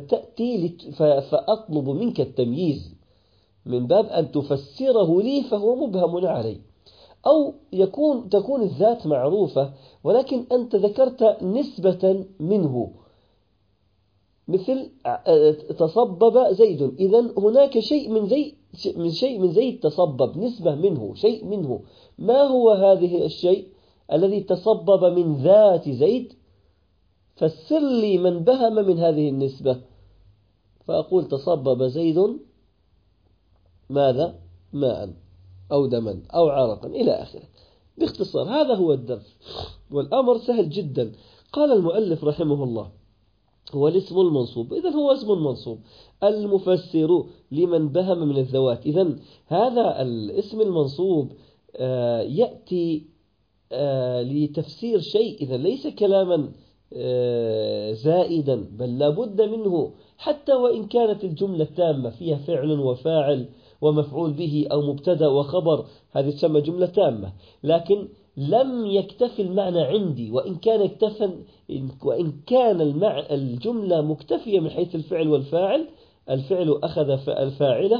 فأطلب منك التمييز من باب أن تفسره لي فهو مبهم علي. أو تكون الذات معروفة ولكن أنت ذكرت نسبة منه، مثل تصبب زيد. إذن هناك شيء من زيد تصبب، نسبة منه، شيء منه. ما هو هذه الشيء الذي تصبب من ذات زيد؟ فسر لي من بهم من هذه النسبة. فأقول تصبب زيد ماذا؟ ماء أو دما أو عرقا إلى آخره. باختصار هذا هو الدرس، والأمر سهل جدا. قال المؤلف رحمه الله: هو الاسم المنصوب. إذن هو اسم منصوب، المفسر لمن بهم من الذوات. إذن هذا الاسم المنصوب يأتي لتفسير شيء، إذن ليس كلاما زائدا، بل لابد منه، حتى وإن كانت الجملة تامة فيها فعل وفاعل ومفعول به أو مبتدأ وخبر، هذه تسمى جملة تامة. لكن لم يكتفي المعنى عندي، وإن كان الجملة مكتفية من حيث الفعل والفاعل. الفعل أخذ الفاعله،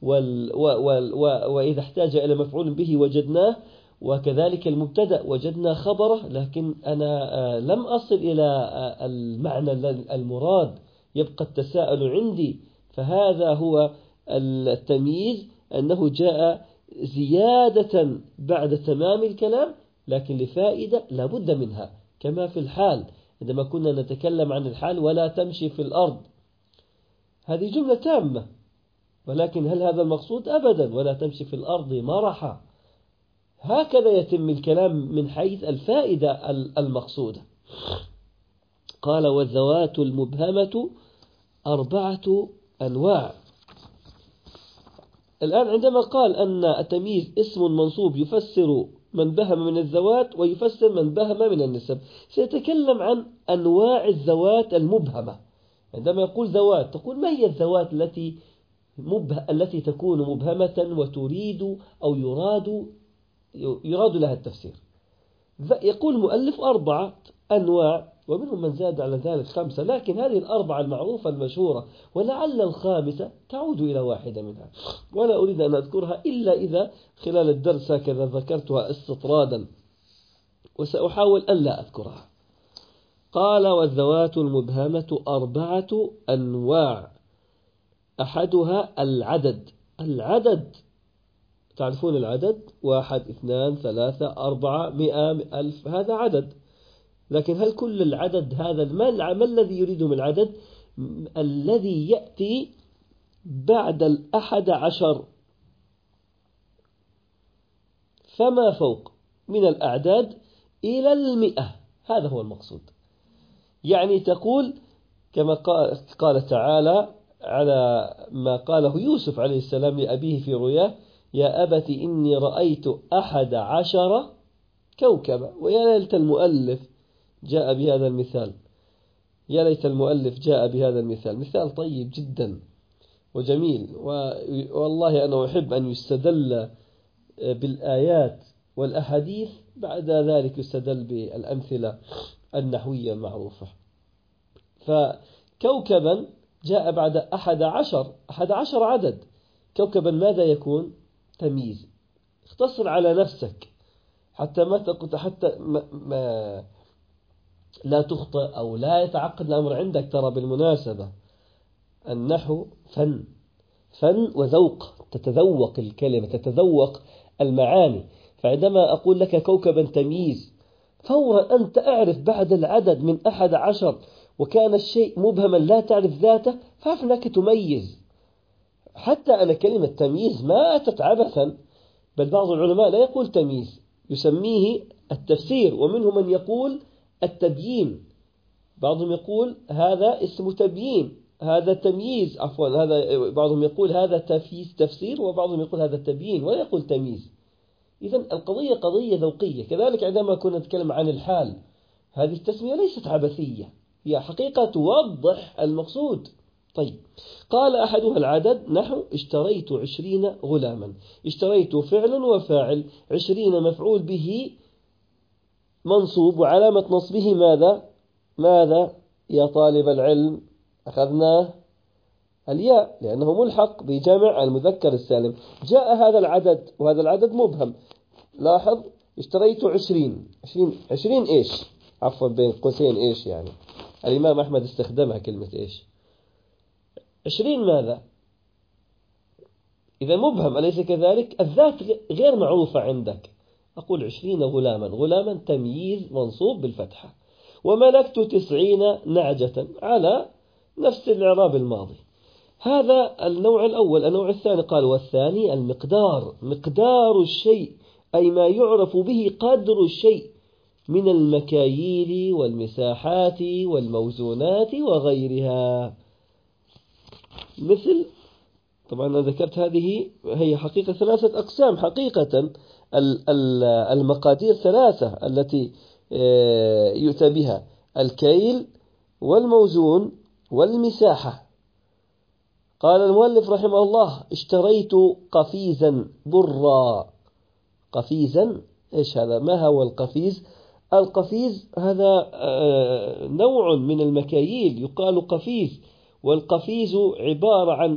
وإذا احتاج إلى مفعول به وجدناه، وكذلك المبتدأ وجدنا خبره، لكن أنا لم أصل إلى المعنى المراد، يبقى التساؤل عندي. فهذا هو التمييز، أنه جاء زيادة بعد تمام الكلام، لكن لفائدة لابد منها، كما في الحال عندما كنا نتكلم عن الحال: ولا تمشي في الأرض. هذه جملة تامة، ولكن هل هذا المقصود؟ أبدا، ولا تمشي في الأرض مرحا. هكذا يتم الكلام من حيث الفائدة المقصودة. قال: والذوات المبهمة 4 أنواع. الآن عندما قال أن التمييز اسم منصوب يفسر من بهم من الذوات ويفسر من بهم من النسب، سيتكلم عن أنواع الذوات المبهمة. عندما يقول ذوات، تقول ما هي الذوات التي تكون مبهمة وتريد أو يراد لها التفسير؟ يقول المؤلف 4 أنواع، ومنهم من زاد على ذلك 5، لكن هذه 4 المعروفة المشهورة، ولعل الخامسة تعود إلى واحدة منها، ولا أريد أن أذكرها إلا إذا خلال الدرس هكذا ذكرتها استطرادا، وسأحاول أن لا أذكرها. قال: والذوات المبهمة 4 أنواع. أحدها العدد. تعرفون العدد؟ 1 2 3 4 100 1000، هذا عدد. لكن هل كل العدد هذا؟ ما الذي يريد من العدد؟ الذي يأتي بعد 11 فما فوق من الأعداد إلى 100، هذا هو المقصود. يعني تقول كما قال تعالى على ما قاله يوسف عليه السلام لأبيه في رؤياه: يا أبت إني رأيت 11 كوكبا. ويا ليت المؤلف جاء بهذا المثال، يا ليت المؤلف جاء بهذا المثال، مثال طيب جدا وجميل. والله أنا أحب أن يستدل بالآيات والأحاديث، بعد ذلك يستدل بالأمثلة النحوية المعروفة. فكوكبا جاء بعد 11 عدد. كوكبا ماذا يكون؟ تمييز. اختصر على نفسك حتى ما لا تخطئ أو لا يتعقد الأمر عندك. ترى بالمناسبة النحو فن وذوق، تتذوق الكلمة، تتذوق المعاني. فعندما أقول لك كوكبا تمييز، فورا أنت أعرف بعد العدد من 11 وكان الشيء مبهما لا تعرف ذاته، فاعرف أنك تميز. حتى أن كلمة تمييز ما أتت عبثا، بل بعض العلماء لا يقول تمييز، يسميه التفسير، ومنهم من يقول التبيين. بعضهم يقول هذا اسم تبيين، هذا تمييز، عفوا هذا بعضهم يقول هذا تفسير، وبعضهم يقول هذا تبيين ولا يقول تمييز. إذن القضية قضية ذوقية. كذلك عندما كنا نتكلم عن الحال، هذه التسمية ليست عبثية، هي حقيقة توضح المقصود. طيب، قال أحدها العدد نحو اشتريت 20 غلاما. اشتريت فعل وفاعل، 20 مفعول به منصوب، وعلامة نصبه ماذا يا طالب العلم؟ أخذنا الياء لأنه ملحق بجمع المذكر السالم. جاء هذا العدد وهذا العدد مبهم. لاحظ اشتريت 20 إيش؟ عفوا بين قوسين إيش يعني؟ الإمام أحمد استخدمها كلمة إيش؟ 20 ماذا؟ إذا مبهم أليس كذلك؟ الذات غير معروفة عندك. أقول 20 غلاما تمييز منصوب بالفتحة. وملكت 90 نعجة على نفس الإعراب الماضي. هذا النوع الأول. النوع الثاني قال والثاني المقدار، مقدار الشيء أي ما يعرف به قدر الشيء من المكاييل والمساحات والموزونات وغيرها. مثل، طبعا أنا ذكرت هذه هي حقيقة 3 أقسام. حقيقة المقادير 3 التي يؤتى بها: الكيل والموزون والمساحة. قال المؤلف رحمه الله اشتريت قفيزا برا. قفيزا إيش هذا؟ ما هو القفيز؟ القفيز هذا نوع من المكاييل يقال قفيز، والقفيز عبارة عن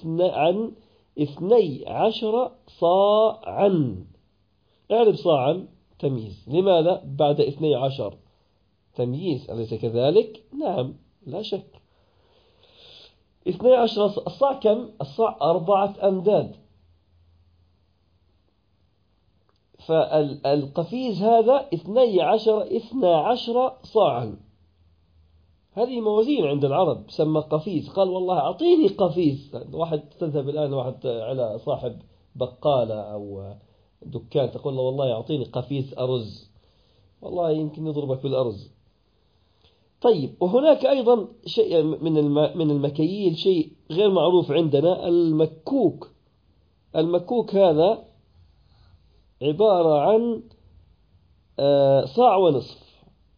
12 صاعا. اعرف صاعا تمييز. لماذا بعد 12 تمييز؟ أليس كذلك؟ نعم لا شك. 12 الصاع كم؟ الصاع 4 أمداد. فالقفيز هذا 12 صاعا. هذه موازين عند العرب سمى قفيز. قال والله أعطيني قفيز. واحد تذهب الآن واحد على صاحب بقالة أو دكان تقول له والله أعطيني قفيز أرز، والله يمكن يضربك بالأرز. طيب، وهناك أيضا شيء من المكاييل، شيء غير معروف عندنا، المكوك. المكوك هذا عبارة عن صاع ونصف.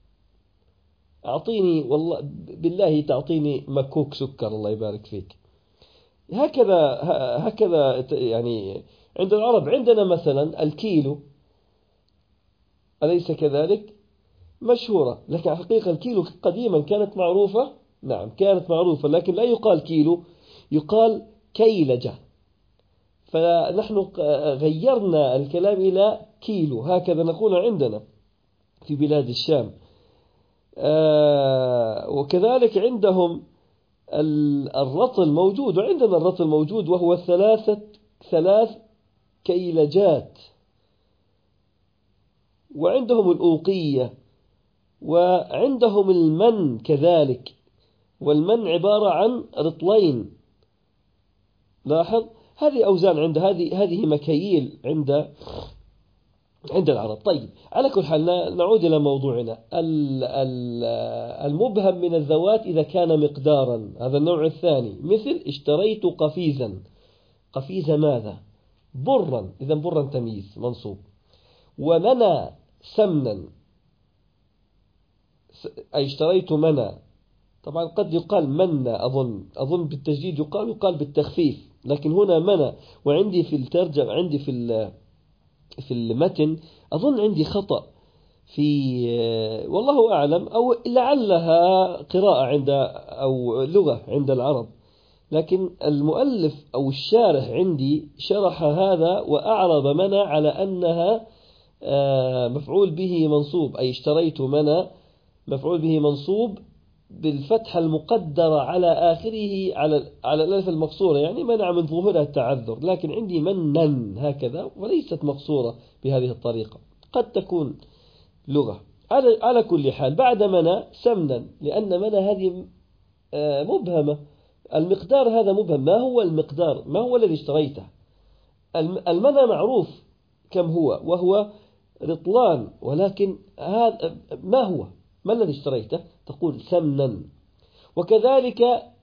أعطيني والله بالله تعطيني مكوك سكر الله يبارك فيك. هكذا يعني عند العرب. عندنا مثلا الكيلو، أليس كذلك؟ مشهورة، لكن حقيقة الكيلو قديما كانت معروفة. نعم كانت معروفة، لكن لا يقال كيلو، يقال كيلجة. فنحن غيرنا الكلام إلى كيلو، هكذا نقول عندنا في بلاد الشام. وكذلك عندهم الرطل موجود، وعندنا الرطل موجود، وهو 3 كيلجات. وعندهم الأوقية، وعندهم المن كذلك، والمن عبارة عن رطلين. لاحظ هذه أوزان عند هذه مكاييل عند العرب. طيب، على كل حال نعود إلى موضوعنا. المبهم من الذوات إذا كان مقدارا، هذا النوع الثاني. مثل اشتريت قفيزا. قفيز ماذا؟ برا. إذا برا تمييز منصوب. ومنى سمنا، أي اشتريت منى. طبعا قد يقال منى، أظن بالتجديد يقال بالتخفيف، لكن هنا منى. وعندي في الترجمة، عندي في المتن أظن عندي خطأ والله أعلم، أو لعلها قراءة أو لغة عند العرب. لكن المؤلف أو الشارح عندي شرح هذا وأعرب منى على أنها مفعول به منصوب، أي اشتريت منى مفعول به منصوب بالفتحة المقدرة على آخره على الألف المقصورة، يعني منع من ظهورها التعذر. لكن عندي منن هكذا وليست مقصورة بهذه الطريقة. قد تكون لغة على كل حال بعد منى سمنا، لأن منى هذه مبهمة، المقدار هذا مبهم. ما هو المقدار؟ ما هو الذي اشتريته؟ المنى معروف كم هو، وهو رطلان، ولكن هذا ما هو؟ ما الذي اشتريته؟ تقول سمنا. وكذلك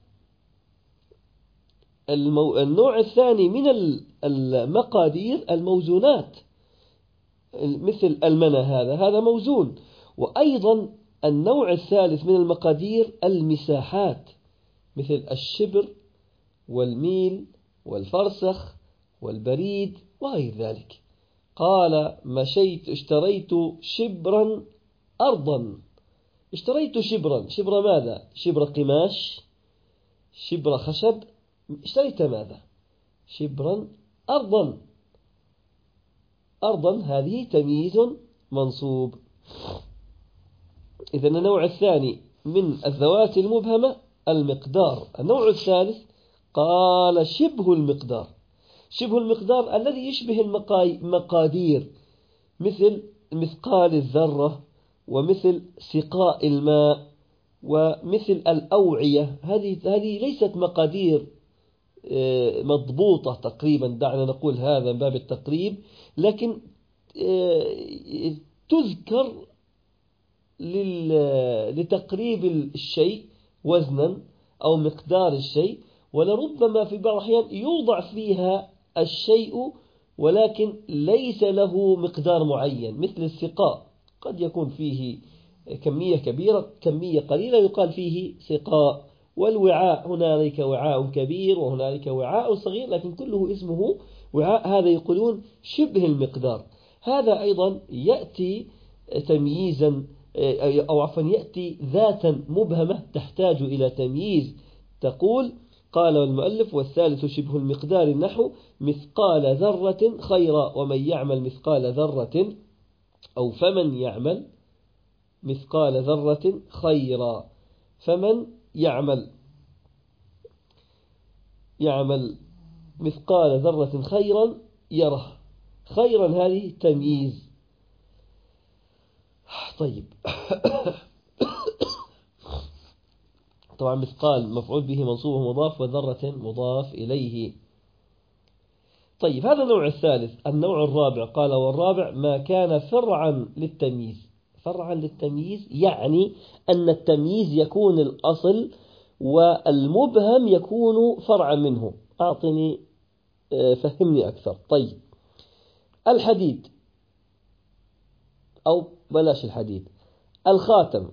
النوع الثاني من المقادير الموزونات، مثل المنى هذا موزون. وأيضا النوع الثالث من المقادير المساحات، مثل الشبر والميل والفرسخ والبريد وغير ذلك. قال اشتريت شبرا أرضا. اشتريت شبرا، شبر ماذا؟ شبر قماش، شبر خشب، اشتريت ماذا؟ شبرا أرضا. أرضا هذه تمييز منصوب. إذن النوع الثاني من الذوات المبهمة المقدار. النوع الثالث قال شبه المقدار. شبه المقدار الذي يشبه المقادير، مثل مثقال الذرة، ومثل سقاء الماء، ومثل الأوعية. هذه ليست مقادير مضبوطة تقريبا، دعنا نقول هذا من باب التقريب، لكن تذكر لتقريب الشيء وزنا أو مقدار الشيء، ولربما في بعض الأحيان يوضع فيها الشيء ولكن ليس له مقدار معين، مثل السقاء قد يكون فيه كمية كبيرة، كمية قليلة يقال فيه سقاء. والوعاء هنالك وعاء كبير وهنالك وعاء صغير، لكن كله اسمه وعاء. هذا يقولون شبه المقدار. هذا أيضا يأتي تمييزا، أو عفوا يأتي ذاتا مبهمة تحتاج إلى تمييز. تقول قال المؤلف والثالث شبه المقدار النحو مثقال ذرة خيرا، ومن يعمل مثقال ذرة، أو فمن يعمل مثقال ذرة خيرا، فمن يعمل مثقال ذرة خيرا يره. خيرا هذه تمييز. طيب طبعا مثقال مفعول به منصوب مضاف، وذرة مضاف إليه. طيب هذا النوع الثالث. النوع الرابع قال والرابع ما كان فرعا للتمييز. فرعا للتمييز يعني أن التمييز يكون الأصل والمبهم يكون فرعا منه. أعطني فهمني أكثر. طيب الحديد، أو بلاش الحديد، الخاتم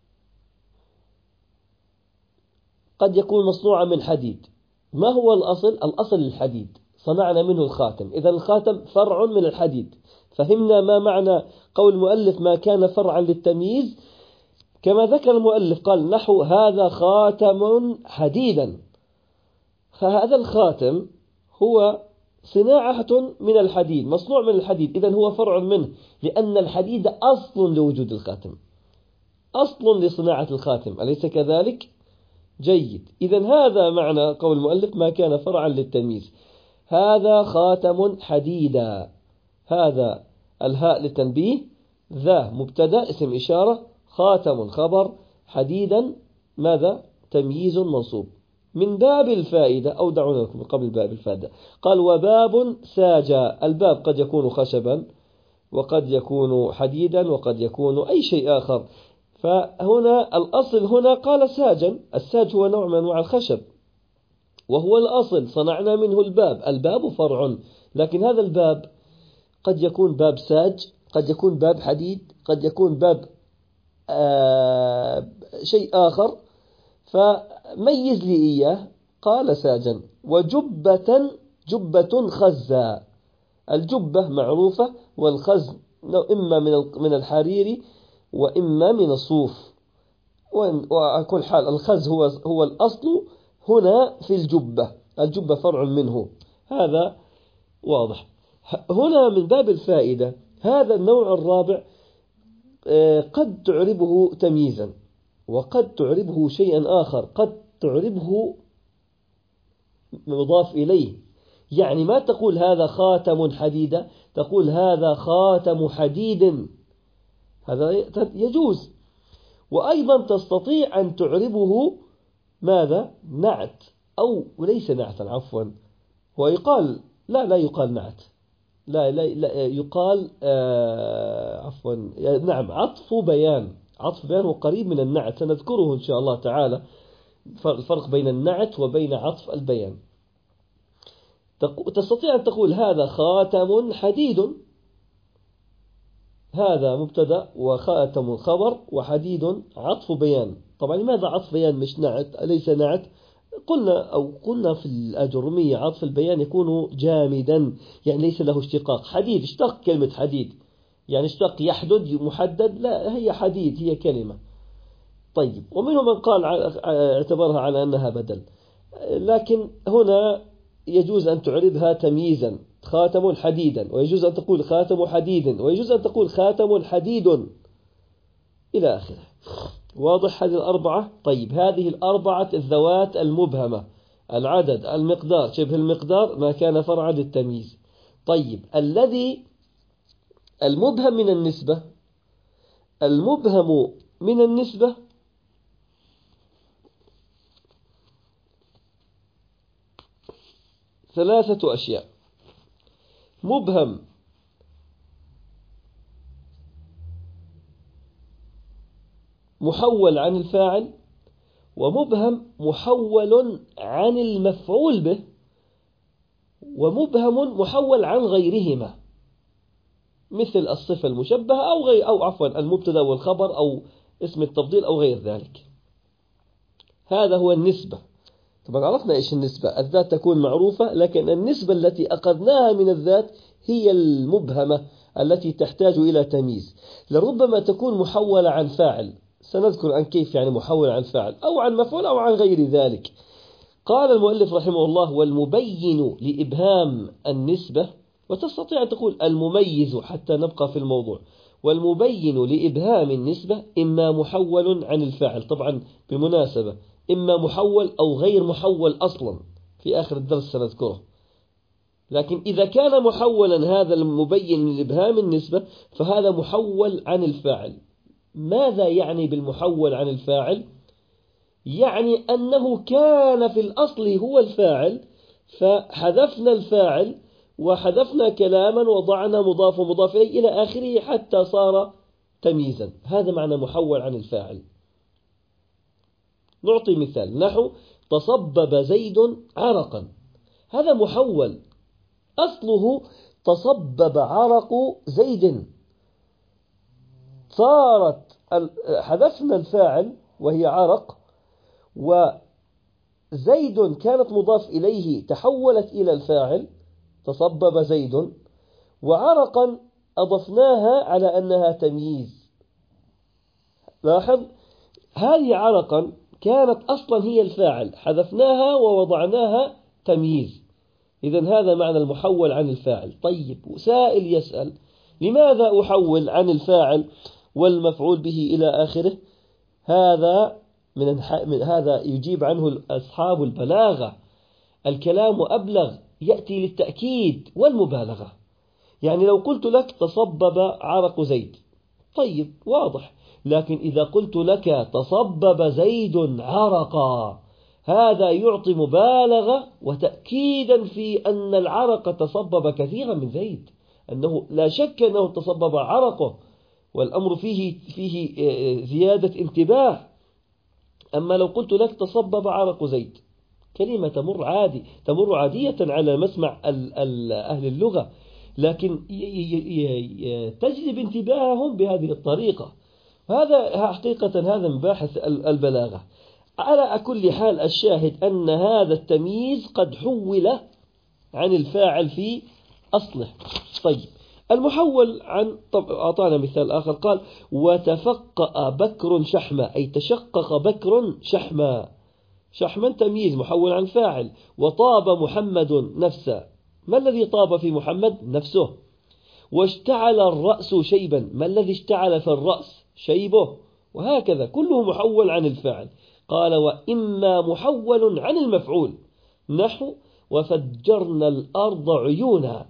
قد يكون مصنوعا من حديد. ما هو الأصل؟ الأصل الحديد، صنعنا منه الخاتم. إذا الخاتم فرع من الحديد. فهمنا ما معنى قول المؤلف ما كان فرعا للتمييز؟ كما ذكر المؤلف قال نحو هذا خاتم حديدا، فهذا الخاتم هو صناعة من الحديد، مصنوع من الحديد، إذن هو فرع منه، لأن الحديد أصل لوجود الخاتم، أصل لصناعة الخاتم، أليس كذلك؟ جيد. إذن هذا معنى قول المؤلف ما كان فرعا للتمييز. هذا خاتم حديدا، هذا الهاء للتنبيه، ذا مبتدأ اسم إشارة، خاتم خبر، حديدا ماذا؟ تمييز منصوب. من باب الفائدة، أو دعونا لكم قبل باب الفائدة، قال وباب ساجا. الباب قد يكون خشبا، وقد يكون حديدا، وقد يكون أي شيء آخر. فهنا الأصل هنا قال ساجا. الساج هو نوع من أنواع الخشب، وهو الأصل، صنعنا منه الباب. الباب فرع، لكن هذا الباب قد يكون باب ساج، قد يكون باب حديد، قد يكون باب شيء آخر، فميز لي إياه. قال ساجا. جبة خزا. الجبة معروفة، والخز إما من الحرير وإما من الصوف، وعلى كل حال الخز هو الأصل هنا في الجبة. الجبة فرع منه، هذا واضح. هنا من باب الفائدة هذا النوع الرابع قد تعربه تمييزا، وقد تعربه شيئا آخر، قد تعربه مضاف إليه. يعني ما تقول هذا خاتم حديدة، تقول هذا خاتم حديد، هذا يجوز. وأيضا تستطيع أن تعربه ماذا؟ نعت، أو ليس نعتا، عفوا، ويقال لا يقال نعت، لا يقال عفوا، نعم، عطف بيان. عطف بيان هو قريب من النعت، سنذكره إن شاء الله تعالى الفرق بين النعت وبين عطف البيان. تستطيع أن تقول هذا خاتم حديد، هذا مبتدأ وخاتم خبر وحديد عطف بيان. طبعا لماذا عطف بيان مش نعت؟ ليس نعت. قلنا في الأجرمية عطف البيان يكون جامدا، يعني ليس له اشتقاق. حديد اشتق كلمة حديد، يعني اشتق يحدد محدد، لا، هي حديد، هي كلمة. طيب، ومنهم من قال اعتبرها على أنها بدل، لكن هنا يجوز أن تعربها تمييزا، خاتم حديدا، ويجوز أن تقول خاتم حديد، ويجوز أن تقول خاتم حديد إلى آخره. واضح هذه الأربعة؟ طيب، هذه الأربعة الذوات المبهمة: العدد، المقدار، شبه المقدار، ما كان فرعا للتمييز. طيب، الذي المبهم من النسبة، المبهم من النسبة ثلاثة أشياء: مبهم محول عن الفاعل، ومبهم محول عن المفعول به، ومبهم محول عن غيرهما، مثل الصفة المشبهة أو عفوا المبتدا والخبر أو اسم التفضيل أو غير ذلك. هذا هو النسبة. طبعا عرفنا إيش النسبة، الذات تكون معروفة، لكن النسبة التي أخذناها من الذات هي المبهمة التي تحتاج إلى تمييز. لربما تكون محولة عن فاعل، سنذكر عن كيف يعني محول عن فاعل أو عن مفعول أو عن غير ذلك. قال المؤلف رحمه الله: والمبين لإبهام النسبة، وتستطيع أن تقول المميز حتى نبقى في الموضوع. والمبين لإبهام النسبة إما محول عن الفاعل، طبعا بالمناسبة إما محول أو غير محول أصلا، في آخر الدرس سنذكره. لكن إذا كان محولا هذا المبين لإبهام النسبة فهذا محول عن الفاعل. ماذا يعني بالمحول عن الفاعل؟ يعني أنه كان في الأصل هو الفاعل، فحذفنا الفاعل وحذفنا كلاما وضعنا مضاف ومضاف إليه إلى آخره حتى صار تمييزا. هذا معنى محول عن الفاعل. نعطي مثال، نحو تصبب زيد عرقا، هذا محول، أصله تصبب عرق زيد، صارت حذفنا الفاعل وهي عرق، وزيد كانت مضاف إليه تحولت إلى الفاعل تصبب زيد، وعرقا أضفناها على أنها تمييز. لاحظ، هذه عرقا كانت أصلا هي الفاعل، حذفناها ووضعناها تمييز. إذن هذا معنى المحول عن الفاعل. طيب، سائل يسأل: لماذا أحول عن الفاعل والمفعول به إلى آخره؟ هذا يجيب عنه أصحاب البلاغة. الكلام أبلغ، يأتي للتأكيد والمبالغة. يعني لو قلت لك تصبب عرق زيد، طيب واضح، لكن إذا قلت لك تصبب زيد عرقا، هذا يعطي مبالغة وتأكيدا في أن العرق تصبب كثيرا من زيد، أنه لا شك أنه تصبب عرقه، والأمر فيه زيادة انتباه. أما لو قلت لك تصبب عرق زيد، كلمة تمر عادية على مسمع أهل اللغة، لكن تجلب انتباههم بهذه الطريقة. هذا حقيقة هذا من باحث البلاغة. على كل حال، الشاهد أن هذا التمييز قد حول عن الفاعل في أصله. طيب، المحول عن، أعطانا مثال آخر، قال: وتفقأ بكر شحما، أي تشقق بكر شحما. شحما تمييز محول عن فاعل. وطاب محمد نفسا، ما الذي طاب في محمد؟ نفسه. واشتعل الرأس شيبا، ما الذي اشتعل في الرأس؟ شيبه. وهكذا كله محول عن الفاعل. قال: وإما محول عن المفعول، نحو وفجرنا الأرض عيونا،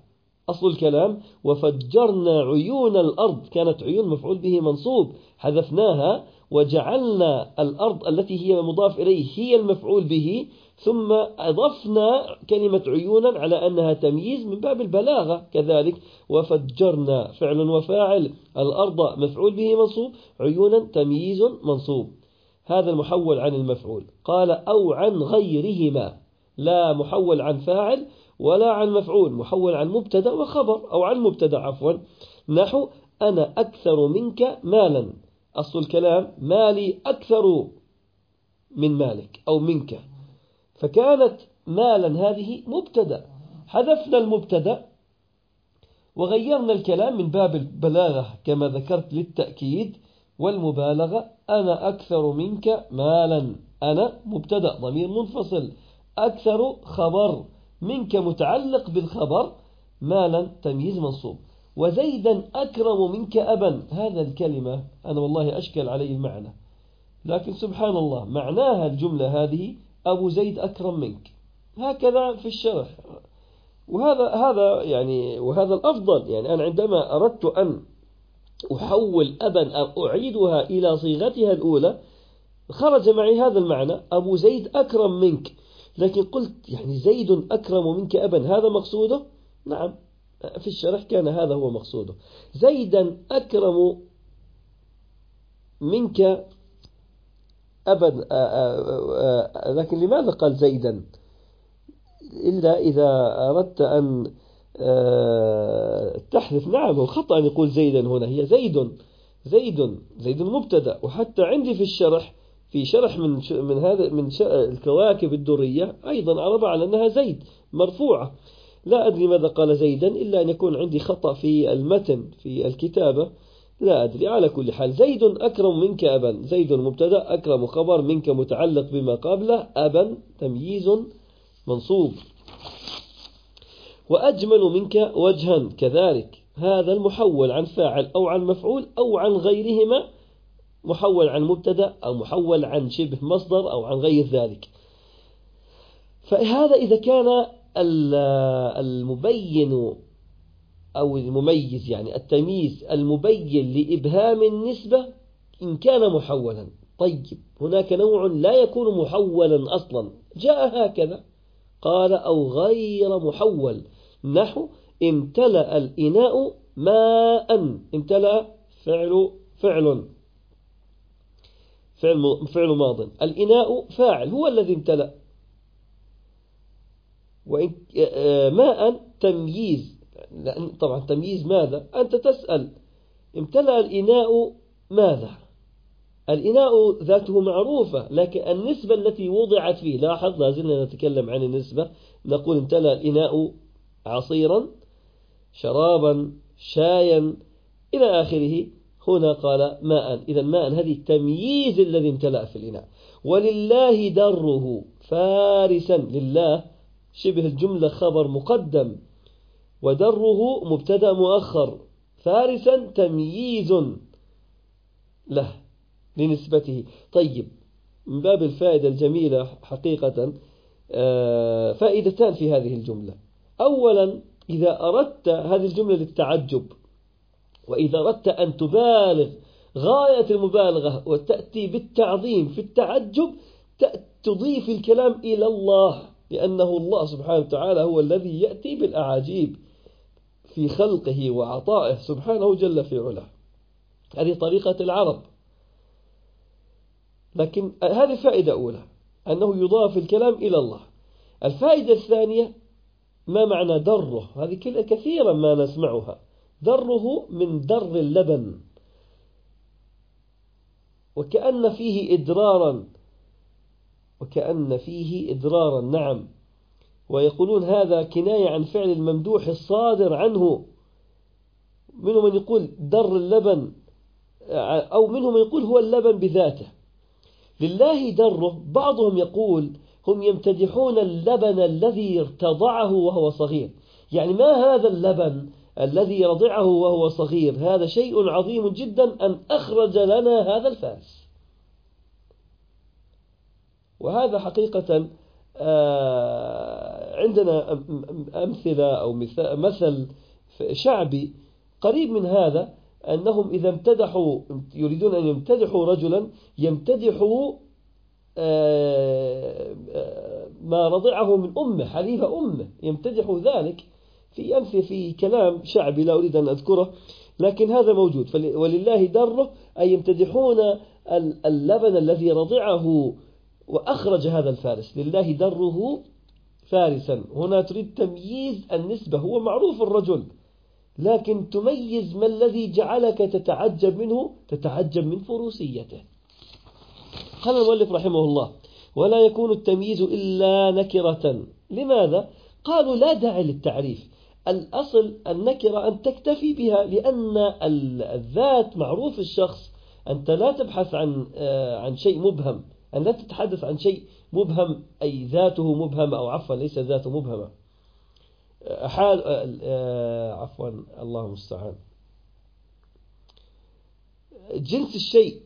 أصل الكلام وفجرنا عيون الأرض، كانت عيون مفعول به منصوب، حذفناها وجعلنا الأرض التي هي مضاف إليه هي المفعول به، ثم أضفنا كلمة عيونا على أنها تمييز من باب البلاغة كذلك. وفجرنا فعل وفاعل، الأرض مفعول به منصوب، عيونا تمييز منصوب، هذا المحول عن المفعول. قال أو عن غيرهما، لا محول عن فاعل ولا عن مفعول، محول عن مبتدا وخبر، أو عن مبتدا عفوا، نحو أنا أكثر منك مالا، أصل الكلام مالي أكثر من مالك أو منك، فكانت مالا هذه مبتدا، حذفنا المبتدا وغيرنا الكلام من باب البلاغة كما ذكرت للتأكيد والمبالغة. أنا أكثر منك مالا، أنا مبتدا ضمير منفصل، أكثر خبر، منك متعلق بالخبر، مالا تمييز منصوب. وزيدا أكرم منك أبا، هذا الكلمة أنا والله أشكل علي المعنى، لكن سبحان الله معناها الجملة هذه أبو زيد أكرم منك، هكذا في الشرح. وهذا الأفضل. يعني أنا عندما أردت أن أحول أبا أو أعيدها إلى صيغتها الأولى خرج معي هذا المعنى، أبو زيد أكرم منك، لكن قلت يعني زيد أكرم منك أبا، هذا مقصوده؟ نعم، في الشرح كان هذا هو مقصوده، زيدا أكرم منك أبا. لكن لماذا قال زيدا؟ إلا إذا أردت أن تحذف. نعم، هو خطأ أن يقول زيدا هنا، هي زيد مبتدا. وحتى عندي في الشرح، في شرح من الكواكب الدرية أيضا عرب على أنها زيد مرفوعة. لا أدري ماذا قال زيدا، إلا أن يكون عندي خطأ في المتن في الكتابة، لا أدري. على كل حال زيد أكرم منك أبا، زيد مبتدا، أكرم خبر، منك متعلق بما قبله، أبا تمييز منصوب. وأجمل منك وجها كذلك، هذا المحول عن فاعل أو عن مفعول أو عن غيرهما، محول عن مبتدا أو محول عن شبه مصدر أو عن غير ذلك. فهذا إذا كان المبين أو المميز، يعني التمييز المبين لإبهام النسبة إن كان محولا. طيب هناك نوع لا يكون محولا أصلا، جاء هكذا قال أو غير محول، نحو امتلأ الإناء ماء، امتلأ فعل ماض، الإناء فاعل هو الذي امتلأ، ماء تمييز، طبعا تمييز ماذا؟ أنت تسأل امتلأ الإناء ماذا؟ الإناء ذاته معروفة، لكن النسبة التي وضعت فيه، لاحظ لازلنا نتكلم عن النسبة، نقول امتلأ الإناء عصيرا، شرابا، شايا إلى آخره، هنا قال ماء، إذا ماء هذه التمييز الذي امتلأ في الإناء. ولله دره فارسا، لله شبه الجملة خبر مقدم، ودره مبتدأ مؤخر، فارسا تمييز له لنسبته. طيب من باب الفائدة الجميلة حقيقة فائدتان في هذه الجملة. أولا إذا أردت هذه الجملة للتعجب، وإذا أردت أن تبالغ غاية المبالغة وتأتي بالتعظيم في التعجب، تضيف الكلام إلى الله، لأنه الله سبحانه وتعالى هو الذي يأتي بالأعاجيب في خلقه وعطائه سبحانه جل في علاه. هذه طريقة العرب. لكن هذه فائدة أولى، أنه يضاف الكلام إلى الله. الفائدة الثانية ما معنى دره؟ هذه كثيرا ما نسمعها، دره من در اللبن، وكأن فيه إدرارا، نعم. ويقولون هذا كناية عن فعل الممدوح الصادر عنه، منهم من يقول در اللبن، أو منهم من يقول هو اللبن بذاته. لله دره، بعضهم يقول هم يمتدحون اللبن الذي ارتضعه وهو صغير، يعني ما هذا اللبن الذي رضعه وهو صغير، هذا شيء عظيم جدا أن أخرج لنا هذا الفارس. وهذا حقيقة عندنا أمثلة أو مثل شعبي قريب من هذا، أنهم إذا امتدحوا يريدون أن يمتدحوا رجلا يمتدحوا ما رضعه من أمه، حليب أمه، يمتدحوا ذلك في كلام شعبي لا أريد أن أذكره، لكن هذا موجود. ولله دره أي يمتدحون اللبن الذي رضعه وأخرج هذا الفارس، لله دره فارسا. هنا تريد تمييز النسبة، هو معروف الرجل، لكن تميز ما الذي جعلك تتعجب منه، تتعجب من فروسيته. قال المؤلف رحمه الله: ولا يكون التمييز إلا نكرة. لماذا؟ قالوا لا داعي للتعريف، الأصل النكرة أن تكتفي بها، لأن الذات معروف الشخص. أنت لا تبحث عن شيء مبهم، أن لا تتحدث عن شيء مبهم، أي ذاته مبهمة، أو عفوا ليس ذاته مبهمة، عفوا الله المستعان، جنس الشيء.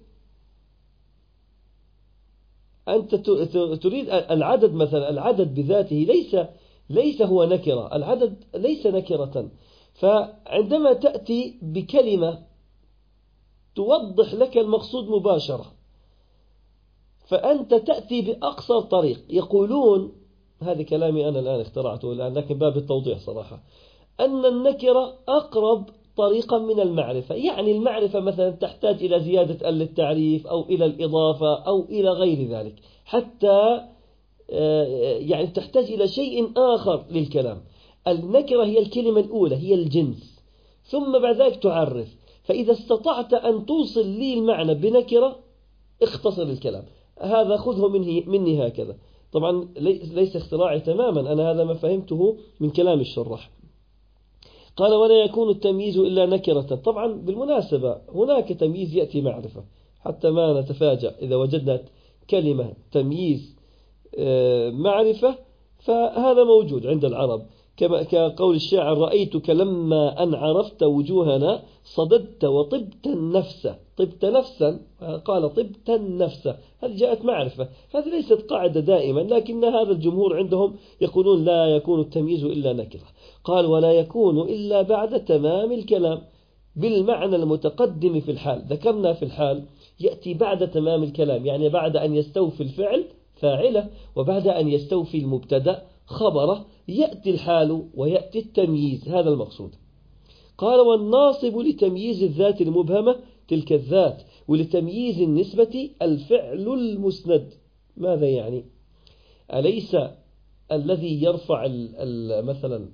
أنت تريد العدد مثلا، العدد بذاته ليس هو نكرة، العدد ليس نكرة. فعندما تأتي بكلمة توضح لك المقصود مباشرة، فأنت تأتي بأقصر طريق. يقولون، هذا كلامي أنا الآن اخترعته الآن، لكن باب التوضيح صراحة، أن النكرة أقرب طريقا من المعرفة. يعني المعرفة مثلا تحتاج إلى زيادة للتعريف أو إلى الإضافة أو إلى غير ذلك، حتى يعني تحتاج إلى شيء آخر للكلام. النكرة هي الكلمة الأولى، هي الجنس، ثم بعد ذلك تعرف. فإذا استطعت أن توصل لي المعنى بنكرة اختصر الكلام. هذا خذه مني هكذا. طبعا ليس اختراعي تماما، أنا هذا ما فهمته من كلام الشراح. قال: ولا يكون التمييز إلا نكرة. طبعا بالمناسبة هناك تمييز يأتي معرفة، حتى ما نتفاجأ إذا وجدنا كلمة تمييز معرفة، فهذا موجود عند العرب، كقول الشاعر: رأيتك لما أن عرفت وجوهنا صددت وطبت النفس. طبت نفسا، قال طبت النفس، هذه جاءت معرفة. هذه ليست قاعدة دائما، لكن هذا الجمهور عندهم يقولون لا يكون التمييز إلا نكرة. قال: ولا يكون إلا بعد تمام الكلام بالمعنى المتقدم في الحال. ذكرنا في الحال يأتي بعد تمام الكلام، يعني بعد أن يستوفي الفعل فاعله، وبعد أن يستوفي المبتدأ خبره، يأتي الحال ويأتي التمييز، هذا المقصود. قال: والناصب لتمييز الذات المبهمة تلك الذات، ولتمييز النسبة الفعل المسند. ماذا يعني؟ أليس الذي يرفع مثلا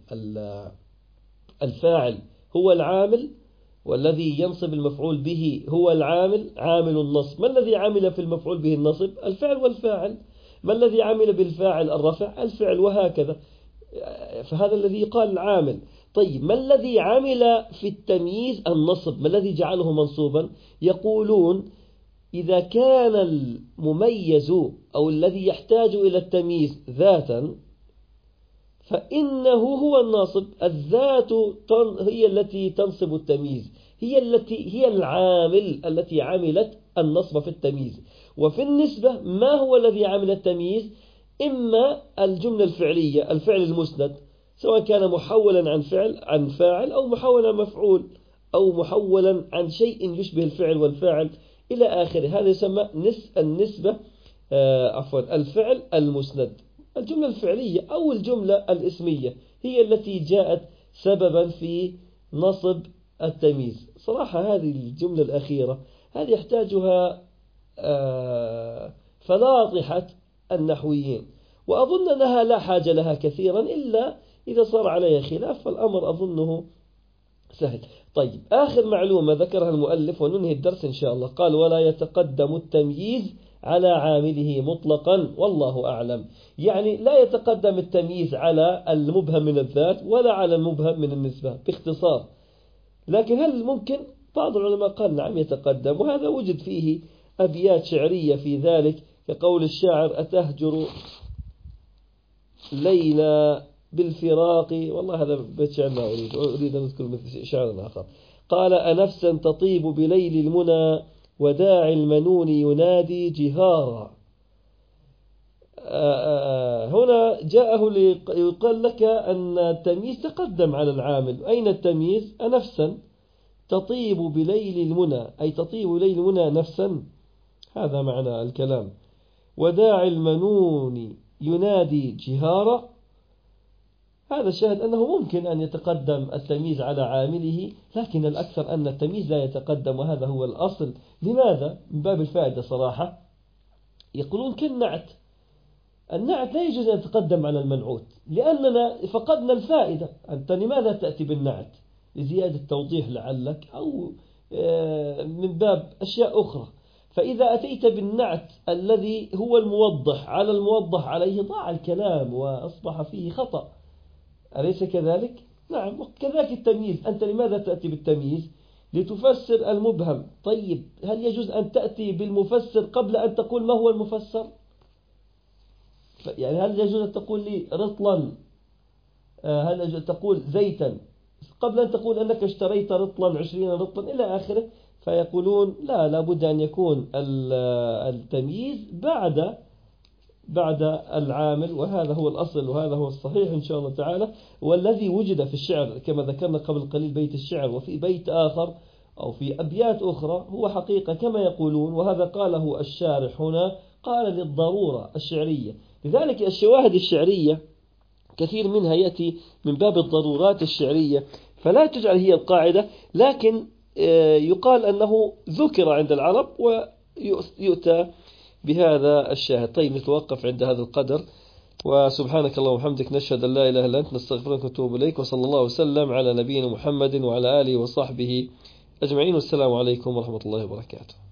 الفاعل هو العامل، والذي ينصب المفعول به هو العامل، عامل النصب؟ ما الذي عمل في المفعول به النصب؟ الفعل والفاعل. ما الذي عمل بالفاعل الرفع؟ الفعل، وهكذا. فهذا الذي يقال العامل. طيب، ما الذي عمل في التمييز؟ النصب. ما الذي جعله منصوبا؟ يقولون إذا كان المميز أو الذي يحتاج إلى التمييز ذاتا فإنه هو الناصب. الذات هي التي تنصب التمييز، هي العامل التي عملت النصب في التمييز. وفي النسبة ما هو الذي عمل التمييز؟ إما الجملة الفعلية، الفعل المسند، سواء كان محولا عن فاعل، أو محولا عن مفعول، أو محولا عن شيء يشبه الفعل والفاعل إلى آخره. هذا يسمى النسبة، الفعل المسند. الجملة الفعلية أو الجملة الاسمية هي التي جاءت سببا في نصب التمييز. صراحة هذه الجملة الأخيرة هذه يحتاجها فلاطحة النحويين، وأظن أنها لا حاجة لها كثيرا إلا إذا صار عليها خلاف، فالأمر أظنه سهل. طيب، آخر معلومة ذكرها المؤلف وننهي الدرس إن شاء الله. قال: ولا يتقدم التمييز على عامله مطلقا والله أعلم. يعني لا يتقدم التمييز على المبهم من الذات ولا على المبهم من النسبة باختصار. لكن هل ممكن؟ بعض العلماء قال نعم يتقدم، وهذا وجد فيه أبيات شعرية في ذلك، كقول الشاعر: أتهجر ليلى بالفراق. والله هذا بيت شعر ما أريد أن أذكر مثل شعر آخر. قال: أنفسا تطيب بليل المنى وداعي المنون ينادي جهارا. هنا جاءه ليقال لك أن التمييز تقدم على العامل. أين التمييز؟ نفسا تطيب بليل المنى، أي تطيب ليل المنى نفسا، هذا معنى الكلام. وداعي المنون ينادي جهارا، هذا الشاهد أنه ممكن أن يتقدم التمييز على عامله، لكن الأكثر أن التمييز لا يتقدم، وهذا هو الأصل. لماذا؟ من باب الفائدة صراحة. يقولون كالنعت، النعت لا يجوز أن يتقدم على المنعوت لأننا فقدنا الفائدة. أنت لماذا تأتي بالنعت؟ لزيادة توضيح لعلك، أو من باب أشياء أخرى. فإذا أتيت بالنعت الذي هو الموضح على الموضح عليه ضاع الكلام وأصبح فيه خطأ، أليس كذلك؟ نعم. كذلك التمييز، أنت لماذا تأتي بالتمييز؟ لتفسر المبهم. طيب هل يجوز أن تأتي بالمفسر قبل أن تقول ما هو المفسر؟ يعني هل يجوز أن تقول لي رطلا، هل يجوز أن تقول زيتا قبل أن تقول أنك اشتريت رطلا 20 رطلا إلى آخره؟ فيقولون لا، لابد أن يكون التمييز بعد العامل، وهذا هو الأصل وهذا هو الصحيح إن شاء الله تعالى. والذي وجد في الشعر كما ذكرنا قبل قليل بيت الشعر وفي بيت آخر أو في أبيات أخرى هو حقيقة كما يقولون، وهذا قاله الشارح هنا، قال للضرورة الشعرية. لذلك الشواهد الشعرية كثير منها يأتي من باب الضرورات الشعرية، فلا تجعل هي القاعدة، لكن يقال أنه ذكر عند العرب ويؤتى بهذا الشاهد. طيب نتوقف عند هذا القدر، وسبحانك اللهم وبحمدك نشهد أن لا إله إلا أنت نستغفرك ونتوب إليك، وصلى الله وسلم على نبينا محمد وعلى آله وصحبه أجمعين، والسلام عليكم ورحمة الله وبركاته.